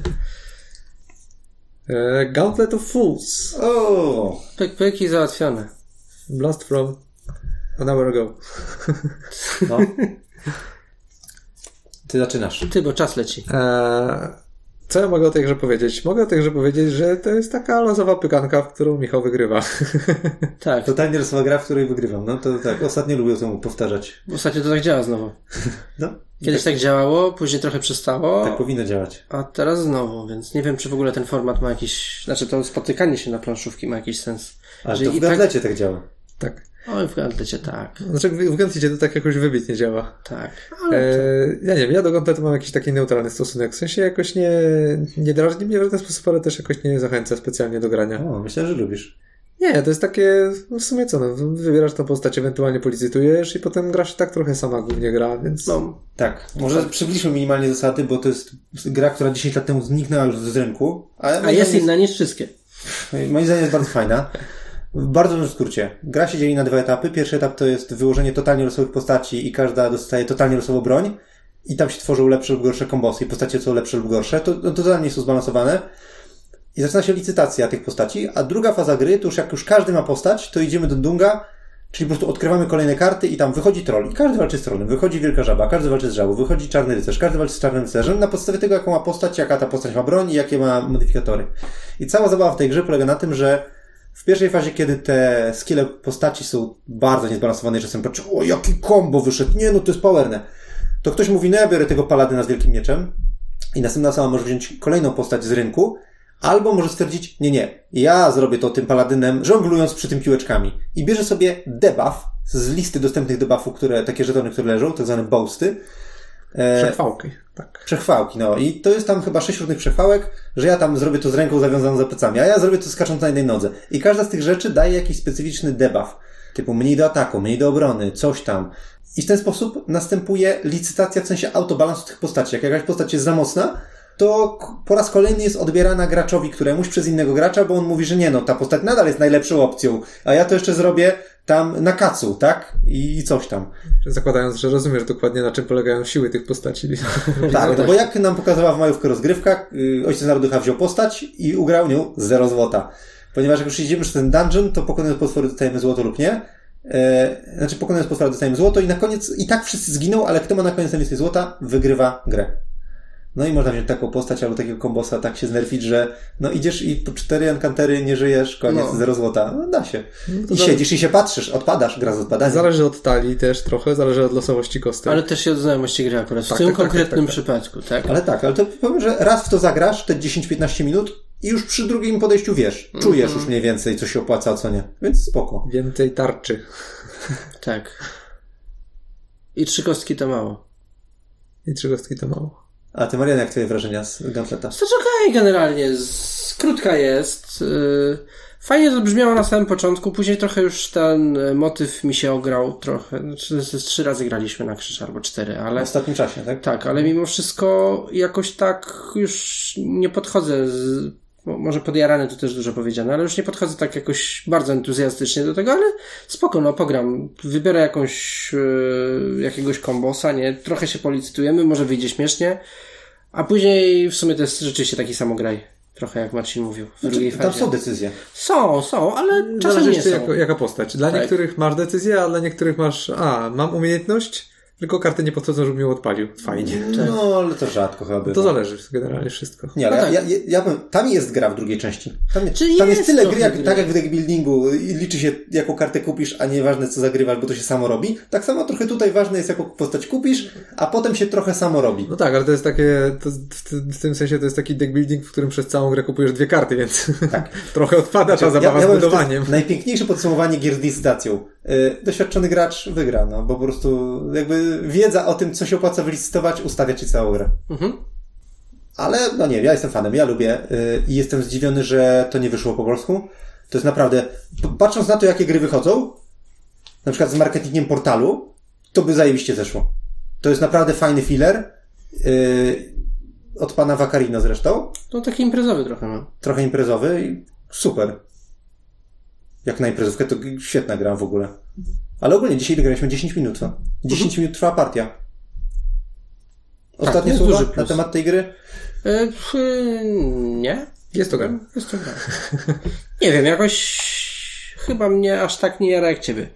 Uh, Gauntlet of Fools. O. Pyk, pyk i załatwione. Blast from an hour ago. No. Ty zaczynasz. Ty, bo czas leci. Eee, Co ja mogę o tej grze powiedzieć? Mogę o tej grze powiedzieć, że to jest taka losowa pykanka, w którą Michał wygrywa. Tak. Totalnie losowa gra, w której wygrywam. No to tak, ostatnio lubię to powtarzać. Ostatnio to tak działa znowu. No. Kiedyś tak działało, później trochę przestało. Tak powinno działać. A teraz znowu, więc nie wiem, czy w ogóle ten format ma jakiś... Znaczy to spotykanie się na planszówki ma jakiś sens. Ale że to w i Gatlecie tak... tak działa. Tak. Oj, w Gatlecie tak. Znaczy w Gatlecie to tak jakoś wybitnie działa. Tak. Ale E, to... ja nie wiem, ja do Gauntletu mam jakiś taki neutralny stosunek. W sensie jakoś nie, nie drażni mnie w ten sposób, ale też jakoś nie zachęca specjalnie do grania. O, myślę, że lubisz. Nie, to jest takie, no w sumie co, no, wybierasz tą postać, ewentualnie policytujesz i potem grasz tak trochę sama głównie gra, więc... No. Tak, może przybliżmy minimalnie zasady, bo to jest gra, która dziesięć lat temu zniknęła już z rynku. Ale A jest inna niż wszystkie. Moim zdaniem jest bardzo fajna. W bardzo dużym skrócie. Gra się dzieli na dwa etapy. Pierwszy etap to jest wyłożenie totalnie losowych postaci i każda dostaje totalnie losową broń. I tam się tworzą lepsze lub gorsze kombosy i postacie są lepsze lub gorsze. To, to totalnie są zbalansowane. I zaczyna się licytacja tych postaci. A druga faza gry to już jak już każdy ma postać, to idziemy do Dunga, czyli po prostu odkrywamy kolejne karty i tam wychodzi troll. I każdy walczy z trollem. Wychodzi wielka żaba, każdy walczy z żabą. Wychodzi czarny rycerz, każdy walczy z czarnym rycerzem na podstawie tego, jaką ma postać, jaka ta postać ma broń i jakie ma modyfikatory. I cała zabawa w tej grze polega na tym, że w pierwszej fazie, kiedy te skille postaci są bardzo niezbalansowane i czasem patrzę, o jaki combo wyszedł, nie no to jest powerne, to ktoś mówi, no ja biorę tego paladyna z wielkim mieczem i następna osoba może wziąć kolejną postać z rynku, albo może stwierdzić, nie, nie, ja zrobię to tym paladynem, żonglując przy tym piłeczkami i bierze sobie debuff z listy dostępnych debuffów, które, takie żetony, które leżą, tak zwane boosty. Przechwałki, tak. Przechwałki, no i to jest tam chyba sześć różnych przechwałek, że ja tam zrobię to z ręką zawiązaną za plecami, a ja zrobię to skacząc na jednej nodze. I każda z tych rzeczy daje jakiś specyficzny debuff, typu mniej do ataku, mniej do obrony, coś tam. I w ten sposób następuje licytacja, w sensie autobalansu tych postaci. Jak jakaś postać jest za mocna, to po raz kolejny jest odbierana graczowi któremuś przez innego gracza, bo on mówi, że nie no, ta postać nadal jest najlepszą opcją, a ja to jeszcze zrobię tam na kacu, tak? I coś tam. Zakładając, że rozumiesz dokładnie, na czym polegają siły tych postaci. Tak, no bo jak nam pokazała w majówkę rozgrywka, yy, Ojciec Naroducha wziął postać i ugrał nią zero złota. Ponieważ jak już idziemy przez ten dungeon, to pokonując potwory dostajemy złoto lub nie. Yy, znaczy pokonując potwory dostajemy złoto i na koniec, i tak wszyscy zginą, ale kto ma na koniec najwięcej złota, wygrywa grę. No i można wziąć taką postać albo takiego kombosa, tak się znerfić, że no idziesz i po cztery enkantery nie żyjesz, koniec, no. Zero złota. No da się. No I da... siedzisz i się patrzysz, odpadasz, gra z odpadaniem. Zależy od talii też trochę, zależy od losowości kostek. Ale też się od znajomości gry akurat, w tak, tym tak, konkretnym tak, tak, tak, przypadku, tak? Ale tak, ale to powiem, że raz w to zagrasz, te dziesięć piętnaście minut i już przy drugim podejściu wiesz, czujesz mm-hmm. już mniej więcej, co się opłaca, a co nie. Więc spoko. Więcej tarczy. Tak. I trzy kostki to mało. I trzy kostki to mało. A ty, Marian, jak twoje wrażenia z Gauntleta? To okej, generalnie. Z... Krótka jest. Fajnie to brzmiało na samym początku, później trochę już ten motyw mi się ograł trochę. Znaczy, z trzy razy graliśmy na krzyż albo cztery, ale... W ostatnim czasie, tak? Tak, ale mimo wszystko jakoś tak już nie podchodzę z... Może podjarany to też dużo powiedziane, ale już nie podchodzę tak jakoś bardzo entuzjastycznie do tego, ale spoko, no pogram. Wybiorę jakąś, yy, jakiegoś kombosa, nie? Trochę się policytujemy, może wyjdzie śmiesznie, a później w sumie to jest rzeczywiście taki samograj. Trochę jak Marcin mówił. W znaczy, drugiej tam fazie. są decyzje. Są, są, ale czasem nie są. Jako, jaka postać. Dla tak. niektórych masz decyzję, a dla niektórych masz, a, mam umiejętność, tylko karty nie podchodzą, żebym ją odpalił. Fajnie. No, ale to rzadko chyba bywa. To zależy generalnie wszystko. Nie, ale no tak. ja, ja, ja bym, tam jest gra w drugiej części. Tam, tam jest, jest tyle gry, jak, gry. tak jak w deck buildingu i liczy się, jaką kartę kupisz, a nieważne co zagrywasz, bo to się samo robi. Tak samo trochę tutaj ważne jest, jaką postać kupisz, a potem się trochę samo robi. No tak, ale to jest takie, to w, w tym sensie to jest taki deck building, w którym przez całą grę kupujesz dwie karty, więc tak. trochę odpada ta zabawa ja, ja z budowaniem. Najpiękniejsze podsumowanie gier z licytacją. Yy, doświadczony gracz wygra, no, bo po prostu jakby wiedza o tym, co się opłaca wylicytować, ustawia ci całą grę. Mhm. Ale, no nie, ja jestem fanem, ja lubię yy, i jestem zdziwiony, że to nie wyszło po polsku. To jest naprawdę, patrząc na to, jakie gry wychodzą, na przykład z marketingiem portalu, to by zajebiście zeszło. To jest naprawdę fajny filler. Yy, od pana Vaccarino zresztą. To taki imprezowy trochę, no. Trochę imprezowy i super. Jak na imprezówkę, to świetna gra w ogóle. Ale ogólnie dzisiaj graliśmy dziesięć minut, co? dziesięć minut trwała partia. Ostatnie tak, słowa na temat tej gry? E, nie. Jest to gra. Jest to gra. Nie wiem, jakoś chyba mnie aż tak nie jara jak ciebie.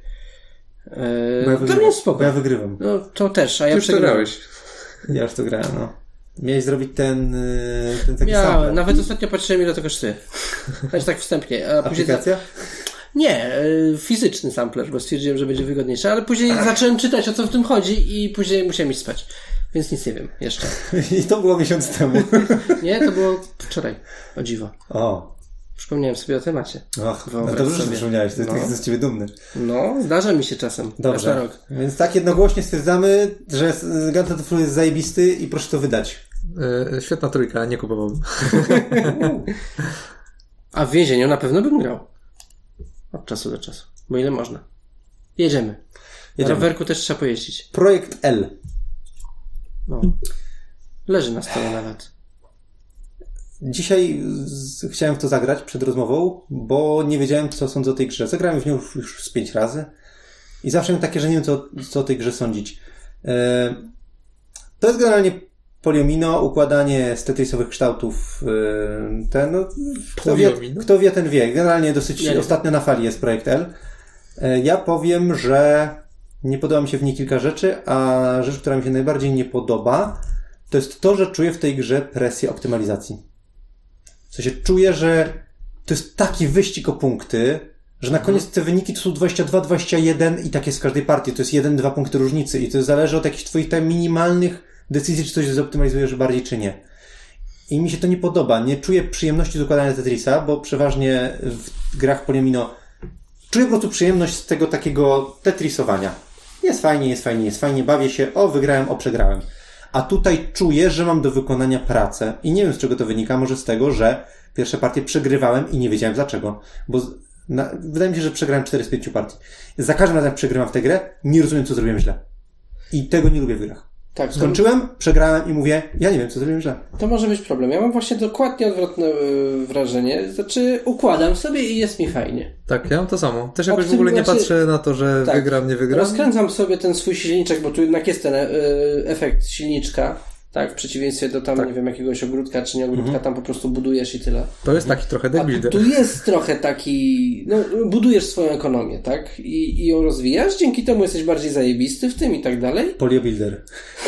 E, ja to mnie jest spoko. Bo ja wygrywam. No to też, a ja Ty już to grałeś. Ja już to grałem, no. Miałeś zrobić ten, ten taki Miałem, sampler. nawet ostatnio patrzyłem, ile to kosztuje. Znaczy tak wstępnie. A później Aplikacja? Nie, fizyczny sampler, bo stwierdziłem, że będzie wygodniejszy, ale później Ach. zacząłem czytać, o co w tym chodzi i później musiałem iść spać. Więc nic nie wiem jeszcze. I to było miesiąc temu. Nie, to było wczoraj. O dziwo. O. Przypomniałem sobie o temacie. Och, no dobrze, że przypomniałeś, to no. Jestem z ciebie dumny. No, zdarza mi się czasem. Dobrze, rok. Więc tak jednogłośnie stwierdzamy, że Grand Theft Auto jest zajebisty i proszę to wydać. Yy, świetna trójka, nie kupowałbym. A w więzieniu na pewno bym grał. Od czasu do czasu. Bo ile można. Jedziemy. Jedziemy. Na rowerku też trzeba pojeździć. Projekt L. No. Leży na stole nawet. Dzisiaj z, chciałem w to zagrać przed rozmową, bo nie wiedziałem, co sądzę o tej grze. Zagrałem w nią już, już z pięć razy i zawsze mam takie, że nie wiem, co, co o tej grze sądzić. E, to jest generalnie poliomino, układanie z tetrisowych kształtów. E, ten, no, kto, wie, kto wie, ten wie. Generalnie dosyć ja ostatnio na fali jest projekt L. E, ja powiem, że nie podoba mi się w niej kilka rzeczy, a rzecz, która mi się najbardziej nie podoba, to jest to, że czuję w tej grze presję optymalizacji. W sensie czuję, że to jest taki wyścig o punkty, że na koniec te wyniki to są dwadzieścia dwa dwadzieścia jeden i tak jest w każdej partii. To jest jeden dwa punkty różnicy i to zależy od jakichś twoich tam minimalnych decyzji, czy coś zoptymalizujesz bardziej, czy nie. I mi się to nie podoba. Nie czuję przyjemności z układania Tetrisa, bo przeważnie w grach poliomino czuję po prostu przyjemność z tego takiego tetrisowania. Jest fajnie, jest fajnie, jest fajnie, bawię się, o wygrałem, o przegrałem. A tutaj czuję, że mam do wykonania pracę i nie wiem, z czego to wynika. Może z tego, że pierwsze partie przegrywałem i nie wiedziałem dlaczego. Bo na, wydaje mi się, że przegrałem cztery z pięciu partii. Za każdym razem, jak przegrywam w tę grę, nie rozumiem, co zrobiłem źle. I tego nie lubię w grach. Tak, skończyłem, to... przegrałem i mówię, ja nie wiem, co zrobiłem źle. To może być problem. Ja mam właśnie dokładnie odwrotne yy, wrażenie. Znaczy, układam sobie i jest mi fajnie. Tak, ja mam to samo. Też jakoś w ogóle nie znaczy... patrzę na to, że tak, wygram, nie wygram. Rozkręcam sobie ten swój silniczek, bo tu jednak jest ten yy, efekt silniczka. Tak, w przeciwieństwie do tam, tak. nie wiem, jakiegoś ogródka czy nie ogródka, mhm. tam po prostu budujesz i tyle. To jest taki trochę deck builder. Tu jest trochę taki, no, budujesz swoją ekonomię, tak? I, i ją rozwijasz, dzięki temu jesteś bardziej zajebisty w tym i tak dalej. Poliobuilder.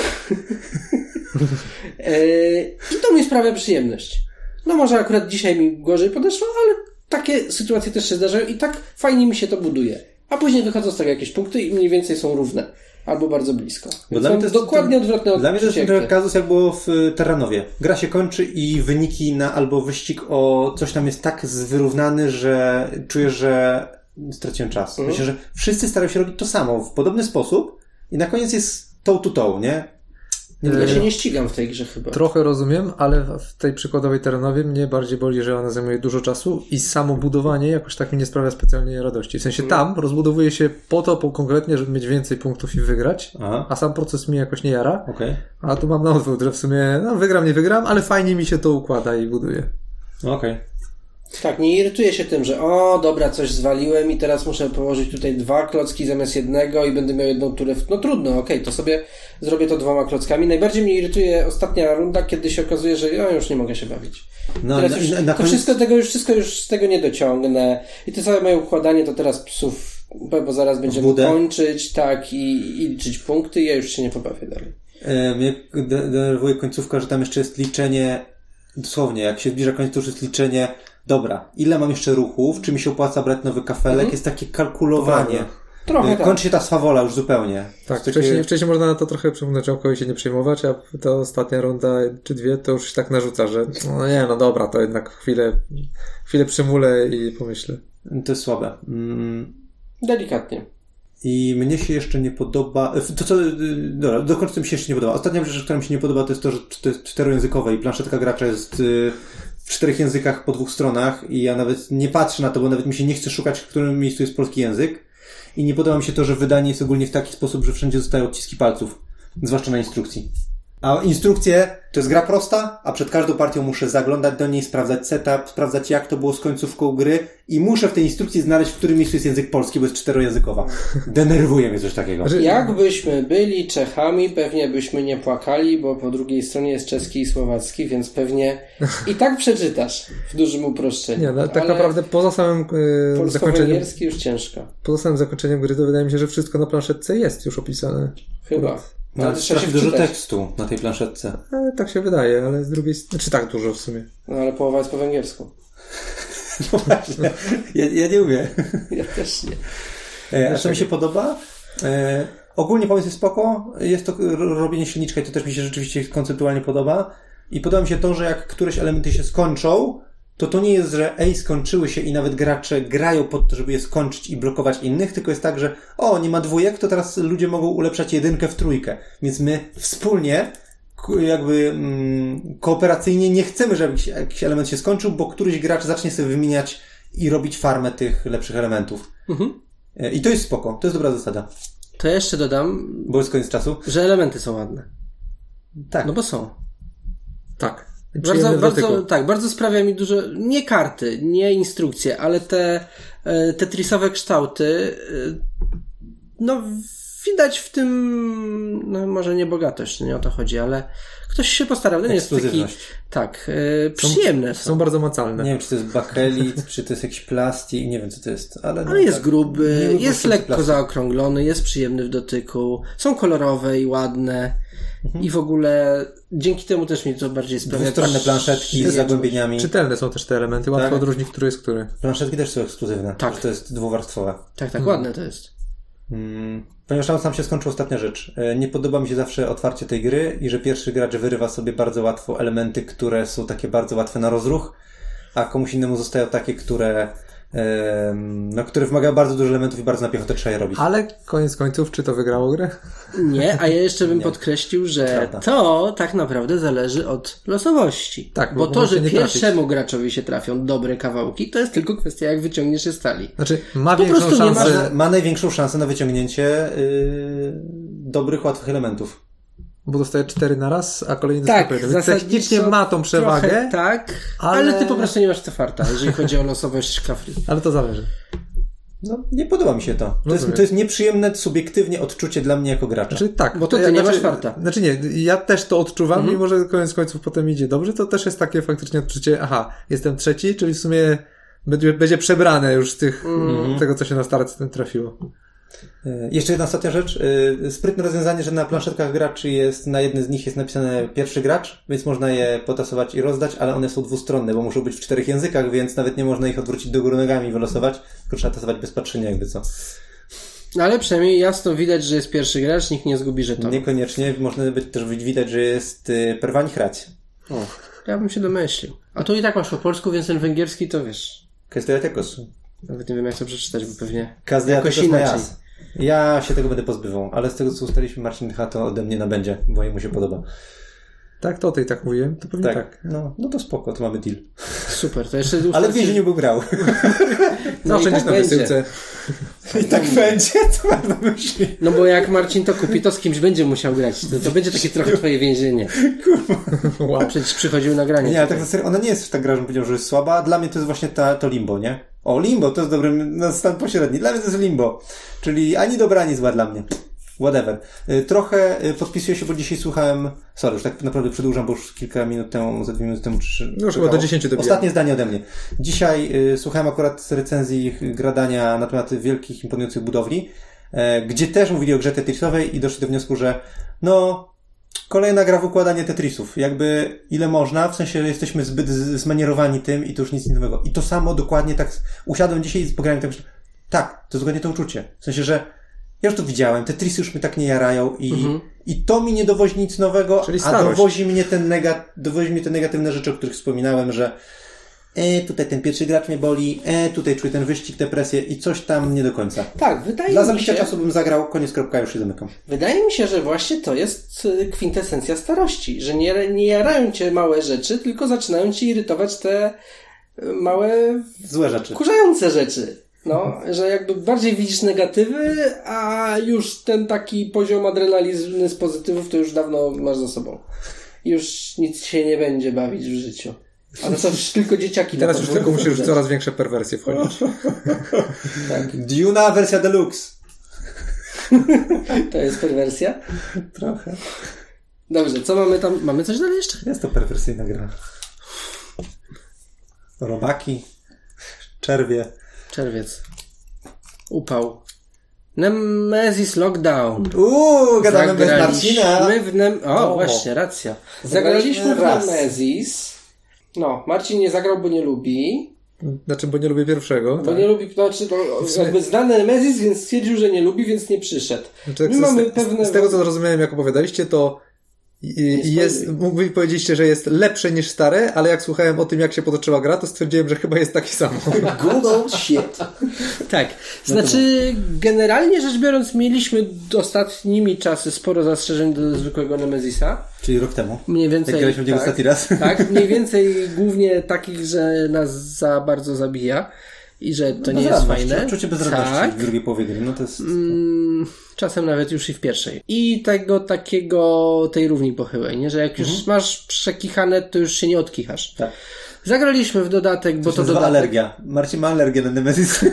I to mi sprawia przyjemność. No może akurat dzisiaj mi gorzej podeszło, ale takie sytuacje też się zdarzają i tak fajnie mi się to buduje. A później wychodzą z tego jakieś punkty i mniej więcej są równe. Albo bardzo blisko. Bo dla mnie to jest dokładnie odwrotne od Dla mnie to jest trochę kazus, jak było w Terranowie. Gra się kończy i wyniki na albo wyścig o coś tam jest tak wyrównany, że czuję, że straciłem czas. Mhm. Myślę, że wszyscy starają się robić to samo w podobny sposób i na koniec jest toe to toe, nie? Ja się nie ścigam w tej grze chyba. Trochę rozumiem, ale w tej przykładowej Terranowie mnie bardziej boli, że ona zajmuje dużo czasu i samo budowanie jakoś tak mi nie sprawia specjalnie radości. W sensie tam rozbudowuje się po to po konkretnie, żeby mieć więcej punktów i wygrać, Aha. a sam proces mi jakoś nie jara. Okay. A tu mam na odwrót, że w sumie no, wygram, nie wygram, ale fajnie mi się to układa i buduje. Okej. Okay. Tak, nie irytuję się tym, że o, dobra, coś zwaliłem i teraz muszę położyć tutaj dwa klocki zamiast jednego i będę miał jedną turę. W... No trudno, okej, okay, to sobie zrobię to dwoma klockami. Najbardziej mnie irytuje ostatnia runda, kiedy się okazuje, że ja już nie mogę się bawić. No, teraz już, na, na to koniec... wszystko, tego już, wszystko już z tego nie dociągnę. I to całe moje układanie to teraz psów, bo zaraz będziemy kończyć, tak, i, i liczyć punkty i ja już się nie pobawię dalej. E, mnie denerwuje końcówka, że tam jeszcze jest liczenie, dosłownie, jak się zbliża koniec, to już jest liczenie dobra, ile mam jeszcze ruchów, czy mi się opłaca brać nowy kafelek, mhm. jest takie kalkulowanie. Trochę tak. Kończy się ta swawola już zupełnie. Tak, takie... wcześniej, wcześniej można na to trochę przymknąć oko i się nie przejmować, a ta ostatnia runda czy dwie to już się tak narzuca, że no nie, no dobra, to jednak chwilę, chwilę przymulę i pomyślę. To jest słabe. Mm. Delikatnie. I mnie się jeszcze nie podoba... To co... Dobra, do końca mi się jeszcze nie podoba. Ostatnia rzecz, która mi się nie podoba, to jest to, że to jest czterojęzykowe i planszetka gracza jest w czterech językach po dwóch stronach i ja nawet nie patrzę na to, bo nawet mi się nie chce szukać, w którym miejscu jest polski język. I nie podoba mi się to, że wydanie jest ogólnie w taki sposób, że wszędzie zostają odciski palców. Zwłaszcza na instrukcji. A instrukcje to jest gra prosta, a przed każdą partią muszę zaglądać do niej, sprawdzać setup, sprawdzać jak to było z końcówką gry i muszę w tej instrukcji znaleźć, w którym miejscu jest język polski, bo jest czterojęzykowa. Denerwuje mnie coś takiego. Jakbyśmy byli Czechami, pewnie byśmy nie płakali, bo po drugiej stronie jest czeski i słowacki, więc pewnie i tak przeczytasz w dużym uproszczeniu. Nie, no, tak ale naprawdę poza samym yy, zakończeniem... już ciężko. Poza samym zakończeniem gry to wydaje mi się, że wszystko na planszetce jest już opisane. Chyba. No, ale strasznie dużo tekstu na tej planszetce. Ale tak się wydaje, ale z drugiej strony, czy tak dużo w sumie. No ale połowa jest po węgiersku. No właśnie, ja, ja nie umiem. Ja też nie. E, a co mi się podoba? E, ogólnie pomysł jest spoko. Jest to robienie silniczka i to też mi się rzeczywiście konceptualnie podoba. I podoba mi się to, że jak któreś elementy się skończą, to to nie jest, że ej, skończyły się i nawet gracze grają pod to, żeby je skończyć i blokować innych, tylko jest tak, że o, nie ma dwójek, to teraz ludzie mogą ulepszać jedynkę w trójkę. Więc my wspólnie, jakby mm, kooperacyjnie nie chcemy, żeby jakiś, jakiś element się skończył, bo któryś gracz zacznie sobie wymieniać i robić farmę tych lepszych elementów. Mhm. I to jest spoko, to jest dobra zasada. To jeszcze dodam, bo jest koniec czasu, że elementy są ładne. Tak. No bo są. Tak. Bardzo, bardzo, tak, bardzo sprawia mi dużo, nie karty, nie instrukcje, ale te e, tetrisowe kształty, e, no widać w tym, no może nie bogatość, nie o to chodzi, ale ktoś się postarał, no nie jest taki, tak, e, przyjemne są, są. Są bardzo macalne. Nie wiem, czy to jest bakelit, czy to jest jakiś plastik, nie wiem co to jest, ale... Ale no, jest tak, gruby, jest lekko plastik. zaokrąglony, jest przyjemny w dotyku, są kolorowe i ładne. I w ogóle dzięki temu też mi to bardziej sprawia. Dwustronne planszetki z zagłębieniami. Czytelne są też te elementy, łatwo tak. odróżnić, który jest który. Planszetki też są ekskluzywne, tak. To jest dwuwarstwowe. Tak, tak, hmm. ładne to jest. Hmm. Ponieważ tam się skończyła ostatnia rzecz. Nie podoba mi się zawsze otwarcie tej gry i że pierwszy gracz wyrywa sobie bardzo łatwo elementy, które są takie bardzo łatwe na rozruch, a komuś innemu zostają takie, które no, które wymagają bardzo dużo elementów i bardzo na piechotę trzeba je robić. Ale koniec końców, czy to wygrało grę? Nie, a ja jeszcze bym nie. podkreślił, że Prawda. to tak naprawdę zależy od losowości. Tak, bo, bo to, że pierwszemu trafić. graczowi się trafią dobre kawałki, to jest tylko kwestia, jak wyciągniesz je z talii. Znaczy, ma po większą szansę... Ma, ma największą szansę na wyciągnięcie yy, dobrych, łatwych elementów. Bo dostaje cztery na raz, a kolejny tak, dostaje jeden. Technicznie ma tą przewagę. Trochę, tak, ale... ale ty po prostu nie masz co farta, jeżeli chodzi o losowość kafli. Ale to zależy. No, nie podoba mi się to. To jest, to jest nieprzyjemne, subiektywnie odczucie dla mnie jako gracza. Znaczy tak. Bo to ty ja, nie znaczy, masz farta. Znaczy nie, ja też to odczuwam, mhm. mimo że koniec końców potem idzie dobrze, to też jest takie faktycznie odczucie, aha, jestem trzeci, czyli w sumie będzie, będzie przebrane już z tych, mhm. tego, co się na start trafiło. Jeszcze jedna ostatnia rzecz. Sprytne rozwiązanie, że na planszetkach graczy jest, na jednym z nich jest napisane pierwszy gracz, więc można je potasować i rozdać, ale one są dwustronne, bo muszą być w czterech językach, więc nawet nie można ich odwrócić do góry nogami i wylosować, tylko trzeba tasować bez patrzenia jakby co. No ale przynajmniej jasno widać, że jest pierwszy gracz, nikt nie zgubi żetonu. Niekoniecznie, można być też widać, że jest Perwani Hrać. O, ja bym się domyślił. A tu i tak masz po polsku, więc ten węgierski to wiesz. Kazdjatekos. Nawet nie wiem jak to przeczytać, bo pewnie jakoś inaczej. Ja się tego będę pozbywał, ale z tego co ustaliliśmy, Marcin Dycha to ode mnie nabędzie, bo jemu się podoba. Tak, to o tej tak mówiłem, to pewnie tak. tak. No, no to spoko, to mamy deal. Super, to jeszcze... Ale w więzieniu był grał. No, no tak na wysyłce. I tak będzie, to mam na myśli. No bo jak Marcin to kupi, to z kimś będzie musiał grać. To, to będzie takie trochę twoje więzienie. Kurwa. Wow. Przecież przychodził nagranie. Nie, ale tak na serio, ona nie jest tak gra, że powiedział, że jest słaba. Dla mnie to jest właśnie ta, to limbo, nie? O, limbo, to jest dobry na stan pośredni. Dla mnie to jest limbo. Czyli ani dobra, ani zła dla mnie. Whatever. Trochę podpisuję się, bo dzisiaj słuchałem, sorry, już tak naprawdę przedłużam, bo już kilka minut temu, za dwie minuty temu czy, no już chyba do dziesięciu dobijam. Ostatnie zdanie ode mnie. Dzisiaj y, słuchałem akurat recenzji Gradania na temat wielkich, imponujących budowli, y, gdzie też mówili o grze tetrisowej i doszli do wniosku, że no, kolejna gra w układanie tetrisów. Jakby ile można, w sensie, że jesteśmy zbyt zmanierowani tym i to już nic nowego. I to samo dokładnie tak, usiadłem dzisiaj i pograłem tak, tak, to jest dokładnie to uczucie. W sensie, że ja już to widziałem, Tetrisy już mnie tak nie jarają i, mhm. i to mi nie dowozi nic nowego, czyli a starość. dowozi mnie ten nega, dowozi mnie te negatywne rzeczy, o których wspominałem, że e, tutaj ten pierwszy gracz mnie boli, e, tutaj czuję ten wyścig, depresję i coś tam nie do końca. Tak, wydaje Dla mi się... Dla zabicia czasu bym zagrał, koniec, kropka, już się zamykam. Wydaje mi się, że właśnie to jest kwintesencja starości, że nie, nie jarają cię małe rzeczy, tylko zaczynają cię irytować te małe... złe rzeczy. Kurzające rzeczy. No, że jakby bardziej widzisz negatywy, a już ten taki poziom adrenaliny z pozytywów to już dawno masz za sobą. Już nic się nie będzie bawić w życiu. A to są już tylko dzieciaki. Teraz już tylko musisz w coraz większe perwersje wchodzić. Tak. Duna wersja deluxe. To jest perwersja? Trochę. Dobrze, co mamy tam? Mamy coś dalej jeszcze? Jest to perwersyjna gra. Robaki. Czerwie. Czerwiec. Upał. Nemesis Lockdown. Uuu, gadamy bez Marcina. My w Nem... O, o, właśnie, racja. Zagraliśmy w raz. Nemesis. No, Marcin nie zagrał, bo nie lubi. Znaczy, bo nie lubię pierwszego. Bo tak. nie lubi, znaczy, no, sumie... jakby znany Nemesis, więc stwierdził, że nie lubi, więc nie przyszedł. Znaczy, My z, mamy z, pewne... z tego, co zrozumiałem, jak opowiadaliście, to i, jest, mógłby powiedzieliście, że jest lepsze niż stare, ale jak słuchałem o tym, jak się potoczyła gra, to stwierdziłem, że chyba jest taki sam. Good old shit. Tak. Znaczy, generalnie rzecz biorąc, mieliśmy ostatnimi czasy sporo zastrzeżeń do zwykłego Nemesisa. Czyli rok temu. Mniej więcej. Jak graliśmy w niego tak, ostatni raz. Tak, mniej więcej głównie takich, że nas za bardzo zabija i że to nie jest fajne. Czucie bezradności tak. w drugiej połowie gry. No to jest... Mm, czasem nawet już i w pierwszej. I tego takiego, tej równi pochyłej, nie? Że jak już mhm. masz przekichane, to już się nie odkichasz. Tak. Zagraliśmy w dodatek, bo to, to dodatek... alergia. Marcin ma alergię na Nemesis.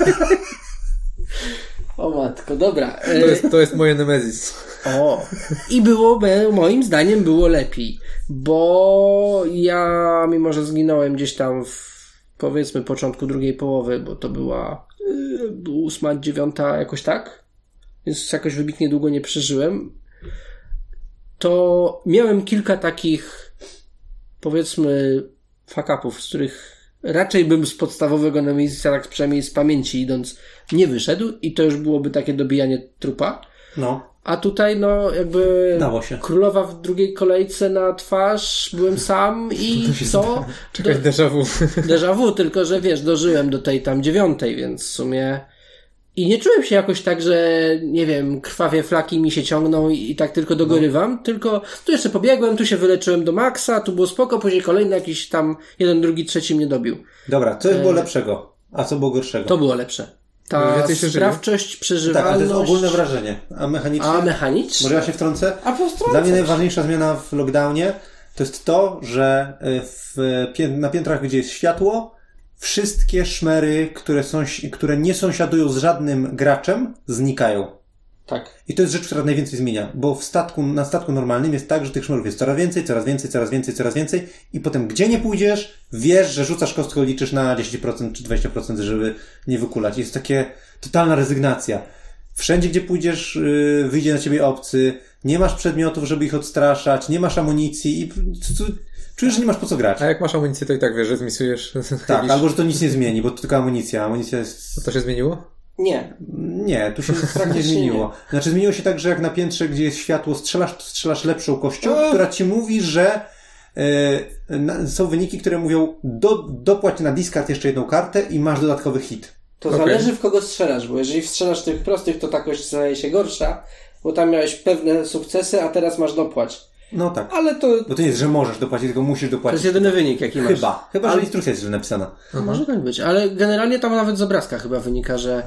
O matko, dobra. To jest, to jest moje Nemesis. O. I było, moim zdaniem było lepiej. Bo ja, mimo że zginąłem gdzieś tam w, powiedzmy, początku drugiej połowy, bo to była yy, ósma, dziewiąta, jakoś tak, więc jakoś wybitnie długo nie przeżyłem, to miałem kilka takich, powiedzmy, fuck-upów, z których raczej bym z podstawowego Nemesisa, tak przynajmniej z pamięci idąc, nie wyszedł i to już byłoby takie dobijanie trupa. No. A tutaj, no, jakby dało się. Królowa w drugiej kolejce na twarz, byłem sam i co? Czekaj, do... déjà vu. Déjà vu, tylko że wiesz, dożyłem do tej tam dziewiątej, więc w sumie i nie czułem się jakoś tak, że nie wiem, krwawie flaki mi się ciągną i, i tak tylko dogorywam, no. Tylko tu jeszcze pobiegłem, tu się wyleczyłem do maksa, tu było spoko, później kolejny jakiś tam jeden, drugi, trzeci mnie dobił. Dobra, co było e... lepszego? A co było gorszego? To było lepsze. Ta sprawczość, przeżywalność... Tak, ale to jest ogólne wrażenie. A mechanicznie? A mechanicznie? Może ja się wtrącę? A powtrącę. Dla mnie najważniejsza zmiana w lockdownie to jest to, że w, na piętrach, gdzie jest światło, wszystkie szmery, które, są, które nie sąsiadują z żadnym graczem, znikają. Tak. I to jest rzecz, która najwięcej zmienia, bo w statku, na statku normalnym jest tak, że tych szmerów jest coraz więcej, coraz więcej, coraz więcej, coraz więcej i potem gdzie nie pójdziesz, wiesz, że rzucasz kostką, liczysz na dziesięć procent czy dwadzieścia procent, żeby nie wykulać. Jest takie totalna rezygnacja. Wszędzie, gdzie pójdziesz, yy, wyjdzie na ciebie obcy, nie masz przedmiotów, żeby ich odstraszać, nie masz amunicji i czujesz, że nie masz po co grać. A jak masz amunicję, to i tak wiesz, że zmisujesz. Tak, albo że to nic nie zmieni, bo to tylko amunicja. Amunicja jest... To, to się zmieniło? Nie. Nie, tu się nie zmieniło. Znaczy zmieniło się tak, że jak na piętrze, gdzie jest światło, strzelasz, to strzelasz lepszą kością, o! która ci mówi, że yy, na, są wyniki, które mówią do, dopłać na discard jeszcze jedną kartę i masz dodatkowy hit. To okay. zależy w kogo strzelasz, bo jeżeli strzelasz tych prostych, to ta kość staje się gorsza, bo tam miałeś pewne sukcesy, a teraz masz dopłać. No tak. Ale to... Bo to nie jest, że możesz dopłacić, tylko musisz dopłacić. To jest jedyny wynik, jaki masz. Chyba. Chyba, ale... że instrukcja jest źle napisana. No, może tak być, ale generalnie tam nawet z obrazka chyba wynika, że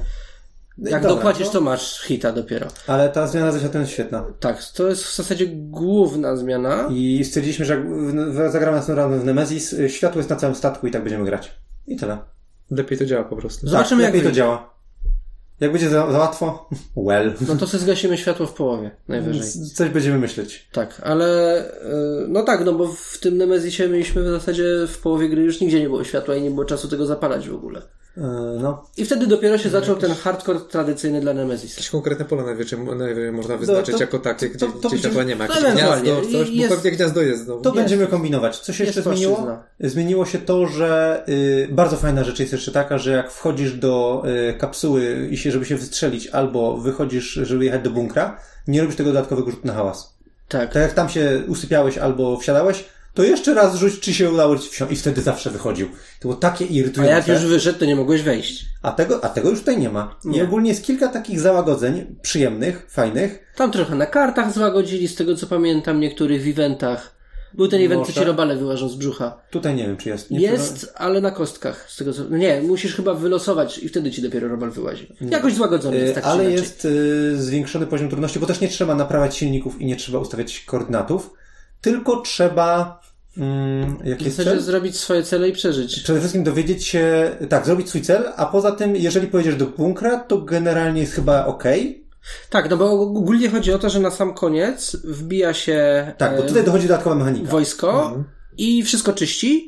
jak Dobra, dopłacisz, no. to masz hita dopiero. Ale ta zmiana ze światłem jest świetna. Tak, to jest w zasadzie główna zmiana. I stwierdziliśmy, że jak zagramy następnym razem w Nemesis, światło jest na całym statku i tak będziemy grać. I tyle. Lepiej to działa po prostu. Zobaczymy, tak, jak lepiej to działa. Jak będzie za, za łatwo, well. No to sobie zgasimy światło w połowie, najwyżej. Coś będziemy myśleć. Tak, ale no tak, no bo w tym Nemesisie mieliśmy w zasadzie w połowie gry już nigdzie nie było światła i nie było czasu tego zapalać w ogóle. No. I wtedy dopiero się zaczął ten hardcore tradycyjny dla Nemesisa. Jakieś konkretne pola najwyżej, najwyżej można wyznaczyć to, to, jako takie, gdzie, to, to gdzie światła nie ma. Jakieś to gniazdo, coś, jest, bo pewnie gniazdo jest. No. To jest, będziemy kombinować. Co się jeszcze zmieniło? Płaszczyzna. Zmieniło się to, że y, bardzo fajna rzecz jest jeszcze taka, że jak wchodzisz do y, kapsuły i się, żeby się wystrzelić, albo wychodzisz, żeby jechać do bunkra, nie robisz tego dodatkowego rzutu na hałas. Tak. Tak jak tam się usypiałeś albo wsiadałeś, to jeszcze raz rzuć, czy się udało ci wsiąść i wtedy zawsze wychodził. To było takie irytujące. A jak już wyszedł, to nie mogłeś wejść. A tego, a tego już tutaj nie ma. Nie. I ogólnie jest kilka takich załagodzeń, przyjemnych, fajnych. Tam trochę na kartach złagodzili, z tego co pamiętam, niektórych w eventach. Był ten event, co ci robale wyłażą z brzucha. Tutaj nie wiem, czy jest. Nie jest, to... ale na kostkach. Z tego co... Nie, musisz chyba wylosować i wtedy ci dopiero robal wyłazi. Nie. Jakoś złagodzony jest, tak ale czy jest y, zwiększony poziom trudności, bo też nie trzeba naprawiać silników i nie trzeba ustawiać koordynatów, tylko trzeba... Mm, jak jest cel? zrobić swoje cele i przeżyć. Przede wszystkim dowiedzieć się, tak, zrobić swój cel, a poza tym, jeżeli pojedziesz do bunkra, to generalnie jest chyba okej. Okay. Tak, no bo ogólnie chodzi o to, że na sam koniec wbija się... Tak, bo tutaj dochodzi dodatkowa mechanika. Wojsko mhm. i wszystko czyści,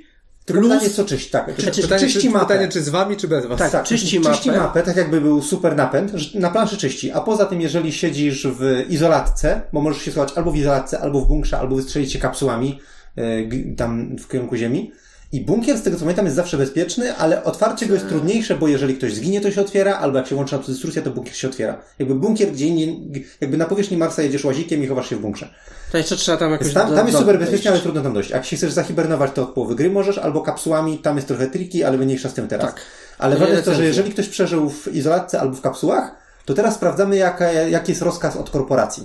Tylko Plus... pytanie, co czyści, tak. Czy, Pytanie, czy czyści czy, mapę. pytanie, czy z wami, czy bez was? Tak, tak, czyści czyści mapę. mapę, tak jakby był super napęd, że na planszy czyści. A poza tym, jeżeli siedzisz w izolatce, bo możesz się schować albo w izolatce, albo w bunkrze, albo wystrzelić się kapsułami yy, tam w kierunku ziemi. I bunkier, z tego co pamiętam, jest zawsze bezpieczny, ale otwarcie go jest trudniejsze, bo jeżeli ktoś zginie, to się otwiera, albo jak się włączy autodestrukcja, to bunkier się otwiera. Jakby bunkier, gdzie nie, jakby na powierzchni Marsa jedziesz łazikiem i chowasz się w bunkrze. To jeszcze trzeba tam jakoś... Tam, do, tam jest do, super dojść. bezpiecznie, ale trudno tam dojść. Jak się chcesz zahibernować, to od połowy gry możesz, albo kapsułami, tam jest trochę triki, ale mniejsza z tym teraz. Tak. Ale To ważne nie jest to, że recenzja. jeżeli ktoś przeżył w izolatce albo w kapsułach, to teraz sprawdzamy, jaka, jaki jest rozkaz od korporacji.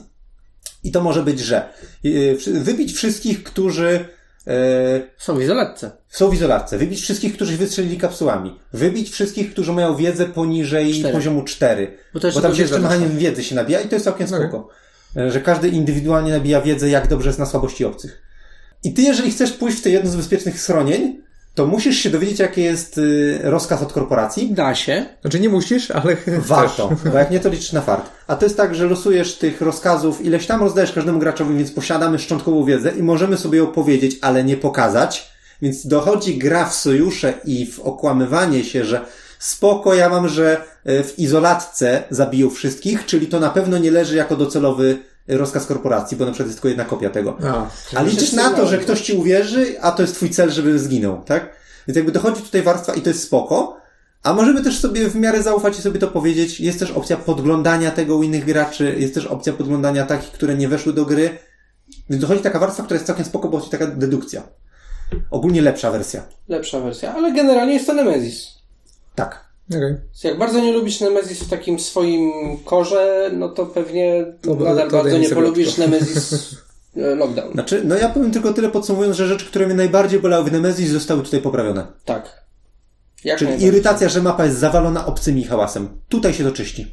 I to może być, że yy, wybić wszystkich, którzy yy, Są w izolatce. są w izolatce, wybić wszystkich, którzy się wystrzelili kapsułami, wybić wszystkich, którzy mają wiedzę poniżej Cztery. poziomu cztery, Bo, to bo tam się jeszcze wiedza mechanizm wiedzy się nabija i to jest całkiem No. spoko. Że każdy indywidualnie nabija wiedzę, jak dobrze jest na słabości obcych. I ty, jeżeli chcesz pójść w te jedno z bezpiecznych schronień, to musisz się dowiedzieć, jaki jest y, rozkaz od korporacji. Da się. Znaczy nie musisz, ale Warto, bo jak nie, to liczysz na fart. A to jest tak, że losujesz tych rozkazów, ileś tam rozdajesz każdemu graczowi, więc posiadamy szczątkową wiedzę i możemy sobie ją powiedzieć, ale nie pokazać. Więc dochodzi gra w sojusze i w okłamywanie się, że spoko, ja mam, że w izolatce zabiją wszystkich, czyli to na pewno nie leży jako docelowy rozkaz korporacji, bo na przykład jest tylko jedna kopia tego. A, A liczysz wszyscy na to, mają. że ktoś ci uwierzy, a to jest twój cel, żeby zginął, tak? Więc jakby dochodzi tutaj warstwa i to jest spoko, a możemy też sobie w miarę zaufać i sobie to powiedzieć. Jest też opcja podglądania tego u innych graczy, jest też opcja podglądania takich, które nie weszły do gry. Więc dochodzi taka warstwa, która jest całkiem spoko, bo jest taka dedukcja. Ogólnie lepsza wersja. Lepsza wersja, ale generalnie jest to Nemesis. Tak. okay. Jak bardzo nie lubisz Nemesis w takim swoim korze, no to pewnie To- nadal to daj bardzo mi nie sobie polubisz oczko. Nemesis e, Lockdown. Znaczy, no ja powiem tylko tyle podsumowując, że rzeczy, które mnie najbardziej bolały w Nemesis, zostały tutaj poprawione. Tak. Jak Czyli najbardziej. irytacja, że mapa jest zawalona obcymi hałasem. Tutaj się to czyści.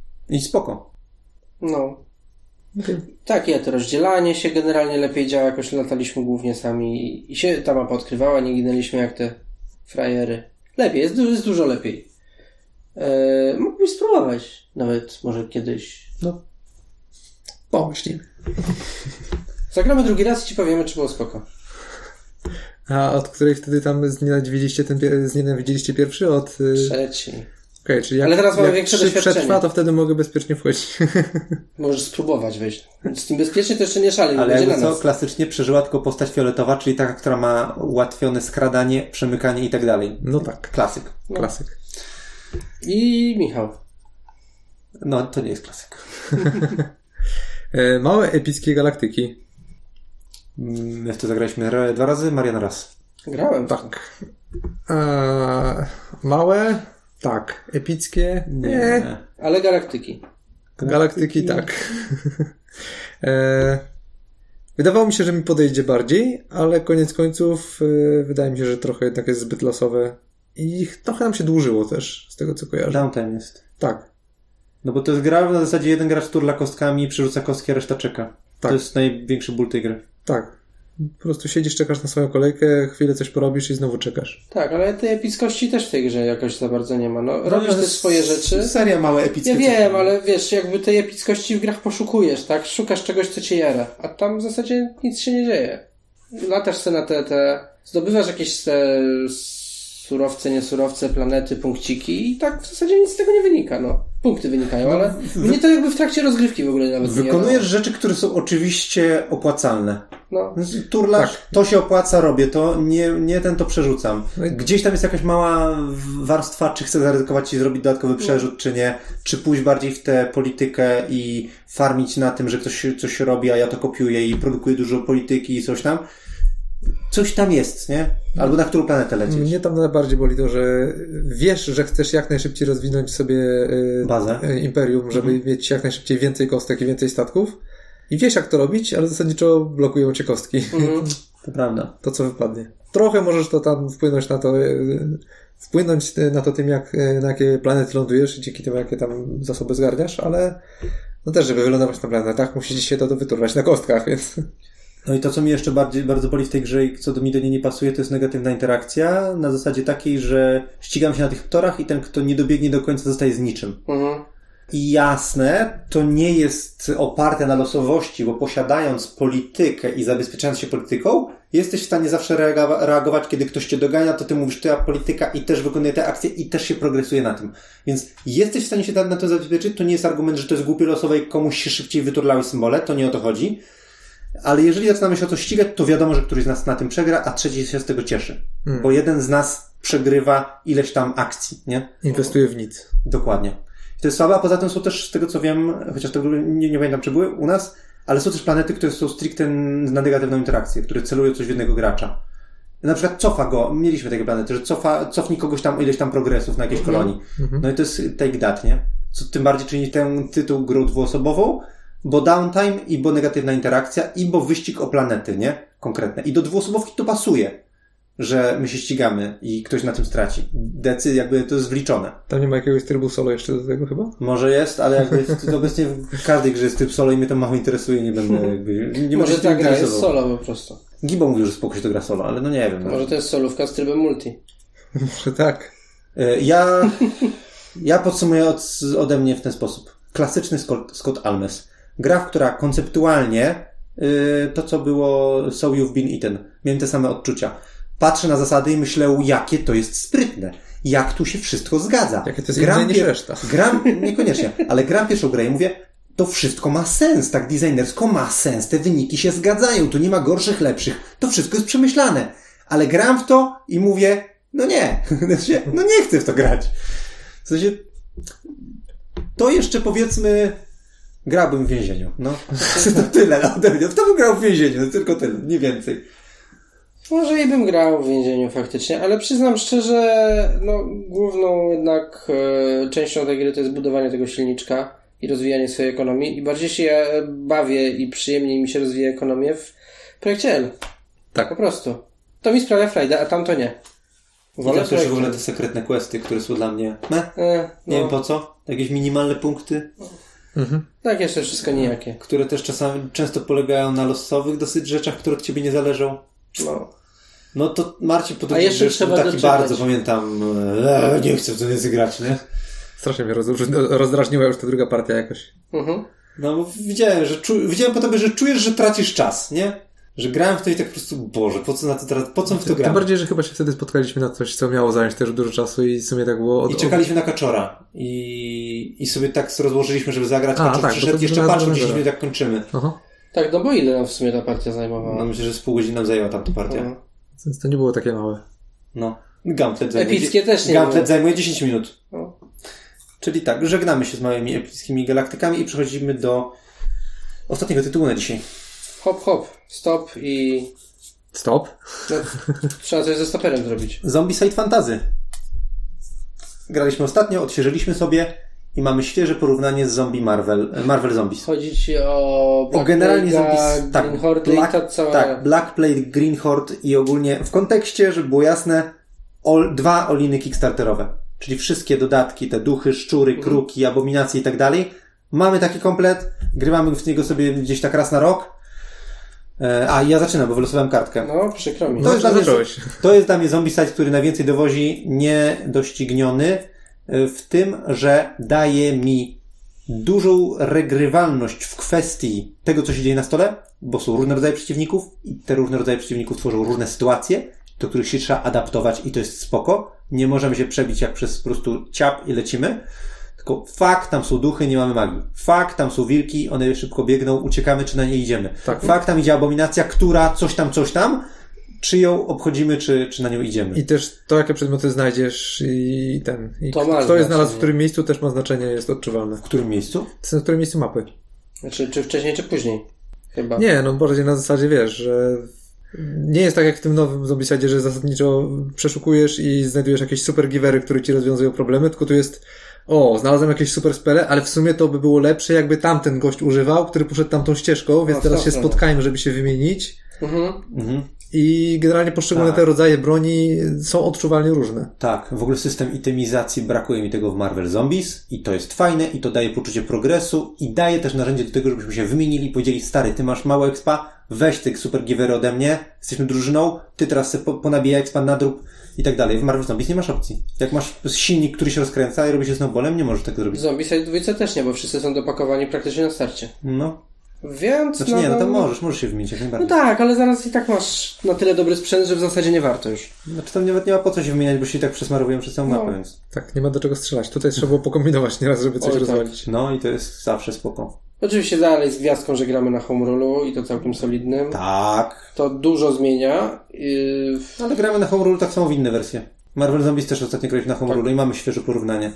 I spoko. No. Okay. Takie to rozdzielanie się generalnie lepiej działa, jakoś lataliśmy głównie sami i się ta mapa odkrywała, nie ginęliśmy jak te frajery. Lepiej, jest, du- jest dużo lepiej. Eee, mógłbyś spróbować nawet może kiedyś. No. Pomyślimy. Zagramy drugi raz i ci powiemy, czy było spoko. A od której wtedy tam znienawidziliście, ten, pier- znienawidziliście pierwszy? Od... y, Trzeci. Okej, czyli jak, Ale teraz mamy jak większe trzy doświadczenie. przetrwa, to wtedy mogę bezpiecznie wchodzić. Możesz spróbować wejść. Z tym bezpiecznie to jeszcze nie szalej, nie Ale będzie jakby na co, nas. klasycznie przeżyła tylko postać fioletowa, czyli taka, która ma ułatwione skradanie, przemykanie i tak dalej. No tak, Klasyk. klasyk. I Michał. No, to nie jest klasyk. E, małe epickie galaktyki. My w to zagraliśmy ra- dwa razy, Marian raz. Grałem. w to. Tak. E, małe? Tak. Epickie? Nie. Ale galaktyki. Galaktyki tak. e, wydawało mi się, że mi podejdzie bardziej, ale koniec końców e, wydaje mi się, że trochę jednak jest zbyt losowe i trochę nam się dłużyło też, z tego co kojarzę. Downtime jest. Tak. No bo to jest gra, na zasadzie jeden gracz turla kostkami, przerzuca kostki, a reszta czeka. Tak. To jest największy ból tej gry. Tak. Po prostu siedzisz, czekasz na swoją kolejkę, chwilę coś porobisz i znowu czekasz. Tak, ale tej epickości też w tej grze jakoś za bardzo nie ma. No, robisz te swoje rzeczy. Seria małe epickie. Ja wiem, ale wiesz, jakby tej epickości w grach poszukujesz, tak? Szukasz czegoś, co cię jara. A tam w zasadzie nic się nie dzieje. Latasz se na te, te... Zdobywasz jakieś te surowce, niesurowce, planety, punkciki i tak w zasadzie nic z tego nie wynika, no. Punkty wynikają, ale mnie to jakby w trakcie rozgrywki w ogóle nawet nie Wykonujesz jarało. rzeczy, które są oczywiście opłacalne. No. Turlasz, Tak. to się opłaca, robię to, nie, nie ten to przerzucam. No i- Gdzieś tam jest jakaś mała warstwa, czy chcę zaryzykować i zrobić dodatkowy przerzut, czy nie. Czy pójść bardziej w tę politykę i farmić na tym, że ktoś coś robi, a ja to kopiuję i produkuję dużo polityki i coś tam. Coś tam jest, nie? Albo na którą planetę lecieć. Mnie tam najbardziej boli to, że wiesz, że chcesz jak najszybciej rozwinąć sobie y, Bazę. y, imperium, żeby Mhm. mieć jak najszybciej więcej kostek i więcej statków. I wiesz jak to robić, ale zasadniczo blokują cię kostki. Mhm. To prawda. To co wypadnie. Trochę możesz to tam wpłynąć na to, y, wpłynąć na to tym, jak, y, na jakie planety lądujesz i dzięki temu, jakie tam zasoby zgarniasz, ale no też, żeby wylądować na planetach, musisz się to, to wyturlać na kostkach, więc... No i to, co mnie jeszcze bardziej, bardzo boli w tej grze i co do mi do niej nie pasuje, to jest negatywna interakcja na zasadzie takiej, że ścigam się na tych torach i ten, kto nie dobiegnie do końca, zostaje z niczym. Mhm. I jasne, to nie jest oparte na losowości, bo posiadając politykę i zabezpieczając się polityką, jesteś w stanie zawsze reagowa- reagować, kiedy ktoś cię dogania, to ty mówisz, to ja polityka i też wykonuję te akcje i też się progresuje na tym. Więc jesteś w stanie się na to zabezpieczyć, to nie jest argument, że to jest głupie losowe i komuś się szybciej wyturlały symbole, to nie o to chodzi. Ale jeżeli zaczynamy się o to ścigać, to wiadomo, że któryś z nas na tym przegra, a trzeci się z tego cieszy. Hmm. Bo jeden z nas przegrywa ileś tam akcji, nie? Inwestuje w nic. Dokładnie. I to jest słabe, a poza tym są też, z tego co wiem, chociaż tego nie, nie pamiętam, czy były u nas, ale są też planety, które są stricte na negatywną interakcję, które celują coś w jednego gracza. Na przykład cofa go, mieliśmy takie planety, że cofa, cofnij kogoś tam ileś tam progresów na jakiejś kolonii. Mm-hmm. No i to jest take that, nie? Co tym bardziej czyni ten tytuł grą dwuosobową, bo downtime i bo negatywna interakcja i bo wyścig o planety, nie? Konkretne. I do dwuosobówki to pasuje, że my się ścigamy i ktoś na tym straci. Decy, jakby to jest wliczone. Tam nie ma jakiegoś trybu solo jeszcze do tego chyba? Może jest, ale jakby to obecnie w każdej grze jest tryb solo i mnie to mało interesuje, nie będę jakby... Nie może ta gra jest solo po prostu. Gibo mówił, że spoko się to gra solo, ale no nie wiem. Może to jest solówka z trybem multi. Może tak. Ja, ja podsumuję od, ode mnie w ten sposób. Klasyczny Scott, Scott Almes. Gra, która konceptualnie yy, to, co było So You've Been Eaten. Miałem te same odczucia. Patrzę na zasady i myślę, jakie to jest sprytne. Jak tu się wszystko zgadza. Jakie to jest inne niż reszta. Gram, niekoniecznie, ale gram pierwszą grę i mówię, to wszystko ma sens, tak designersko ma sens, te wyniki się zgadzają, tu nie ma gorszych, lepszych, to wszystko jest przemyślane. Ale gram w to i mówię, no nie, no nie chcę w to grać. W sensie, to jeszcze powiedzmy, grałbym w więzieniu, no. To tyle ode mnie, to bym grał w więzieniu, no tylko tyle, nie więcej. Może i bym grał w więzieniu faktycznie, ale przyznam szczerze, no główną jednak e, częścią tej gry to jest budowanie tego silniczka i rozwijanie swojej ekonomii i bardziej się ja bawię i przyjemniej mi się rozwija ekonomię w projekcie L. Tak. Po prostu. To mi sprawia frajdę, a tamto nie. Wolę I tam też w ogóle te sekretne questy, które są dla mnie meh, e, no. nie wiem po co, jakieś minimalne punkty. Mhm. Tak, jeszcze wszystko nijakie. Które też czasami często polegają na losowych dosyć rzeczach, które od ciebie nie zależą. No. No to Marcin podobnie, że taki doczytać. Bardzo pamiętam, e, nie chcę w to więcej grać, nie? Strasznie mnie roz, rozdrażniła już ta druga partia jakoś. Mhm. No bo widziałem, że czu, widziałem po tobie, że czujesz, że tracisz czas, nie? Że grałem w to i tak po prostu, Boże, po co na to teraz, po co w to grałem? Tym bardziej, że chyba się wtedy spotkaliśmy na coś, co miało zająć też dużo czasu i w sumie tak było... Od... I czekaliśmy na Kaczora. I, i sobie tak rozłożyliśmy, żeby zagrać. A, Kaczor tak, przyszedł, jeszcze patrzył, gdzieśmy tak kończymy. Aha. Tak, no bo ile nam w sumie ta partia zajmowała? No myślę, że z pół godziny nam zajęła tamta partia. Aha. Więc to nie było takie małe. No. Gauntlet zajmuje... Epickie też nie Gauntlet było. zajmuje dziesięć minut. No. Czyli tak, żegnamy się z małymi epickimi galaktykami i przechodzimy do ostatniego tytułu na dzisiaj. Hop, hop. Stop i... Stop? No, trzeba coś ze stoperem zrobić. Zombicide Fantasy. Graliśmy ostatnio, odświeżyliśmy sobie i mamy świeże porównanie z Zombie Marvel, Marvel Zombies. Chodzi ci o Black o generalnie Plague, Zombies, tak, Green Horde Black, i ta cała... tak, Black Plague, Green Horde i ogólnie w kontekście, żeby było jasne, all, dwa oliny kickstarterowe. Czyli wszystkie dodatki, te duchy, szczury, kruki, mhm. abominacje i tak dalej. Mamy taki komplet, grywamy w niego sobie gdzieś tak raz na rok. A, ja zaczynam, bo wylosowałem kartkę. No, przykro mi. To, no, jest, dla mnie, to jest dla mnie Zombicide, który najwięcej dowozi, niedościgniony w tym, że daje mi dużą regrywalność w kwestii tego, co się dzieje na stole, bo są różne rodzaje przeciwników i te różne rodzaje przeciwników tworzą różne sytuacje, do których się trzeba adaptować i to jest spoko. Nie możemy się przebić jak przez po prostu ciap i lecimy. Tylko fakt, tam są duchy, nie mamy magii. Fakt, tam są wilki, one szybko biegną, uciekamy, czy na nie idziemy. Tak. Fakt, tam idzie abominacja, która coś tam, coś tam, czy ją obchodzimy, czy, czy na nią idziemy. I też to, jakie przedmioty znajdziesz i ten, i to kto, kto je znalazł w którym miejscu, też ma znaczenie, jest odczuwalne. W którym miejscu? W którym miejscu mapy. Znaczy, czy wcześniej, czy później? Chyba. Nie, no bardziej na zasadzie, wiesz, że nie jest tak jak w tym nowym Zombicidzie, że zasadniczo przeszukujesz i znajdujesz jakieś super givery, które ci rozwiązują problemy, tylko tu jest o, znalazłem jakieś super spele, ale w sumie to by było lepsze, jakby tamten gość używał, który poszedł tamtą ścieżką, więc o, teraz się spotkajmy, żeby się wymienić. Mhm. Mhm. I generalnie poszczególne tak. te rodzaje broni są odczuwalnie różne. Tak, w ogóle system itemizacji, brakuje mi tego w Marvel Zombies i to jest fajne i to daje poczucie progresu i daje też narzędzie do tego, żebyśmy się wymienili i powiedzieli, stary, ty masz mało expa, weź tych super givery ode mnie, jesteśmy drużyną, ty teraz sobie ponabijaj expa na drób i tak dalej. W Marvel Zombies nie masz opcji. Jak masz silnik, który się rozkręca i robi się snowballem, nie możesz tego zrobić. W Zombicide dwójce też nie, bo wszyscy są dopakowani praktycznie na starcie. No. Więc Znaczy nadal... nie, no tam możesz, możesz się wymienić jak No najbardziej. tak, ale zaraz i tak masz na tyle dobry sprzęt, że w zasadzie nie warto już. Znaczy tam nawet nie ma po co się wymieniać, bo się i tak przesmarowują przez całą No. mapę, więc... Tak, nie ma do czego strzelać. Tutaj trzeba było pokombinować nieraz, żeby coś Oj, rozwalić. No i to jest zawsze spoko. Oczywiście dalej z gwiazdką, że gramy na home rulu i to całkiem solidnym. Tak. To dużo zmienia. Yy... Ale gramy na home rule tak samo w inne wersje. Marvel Zombies też ostatnio graliśmy na home Tak. rule i mamy świeże porównanie.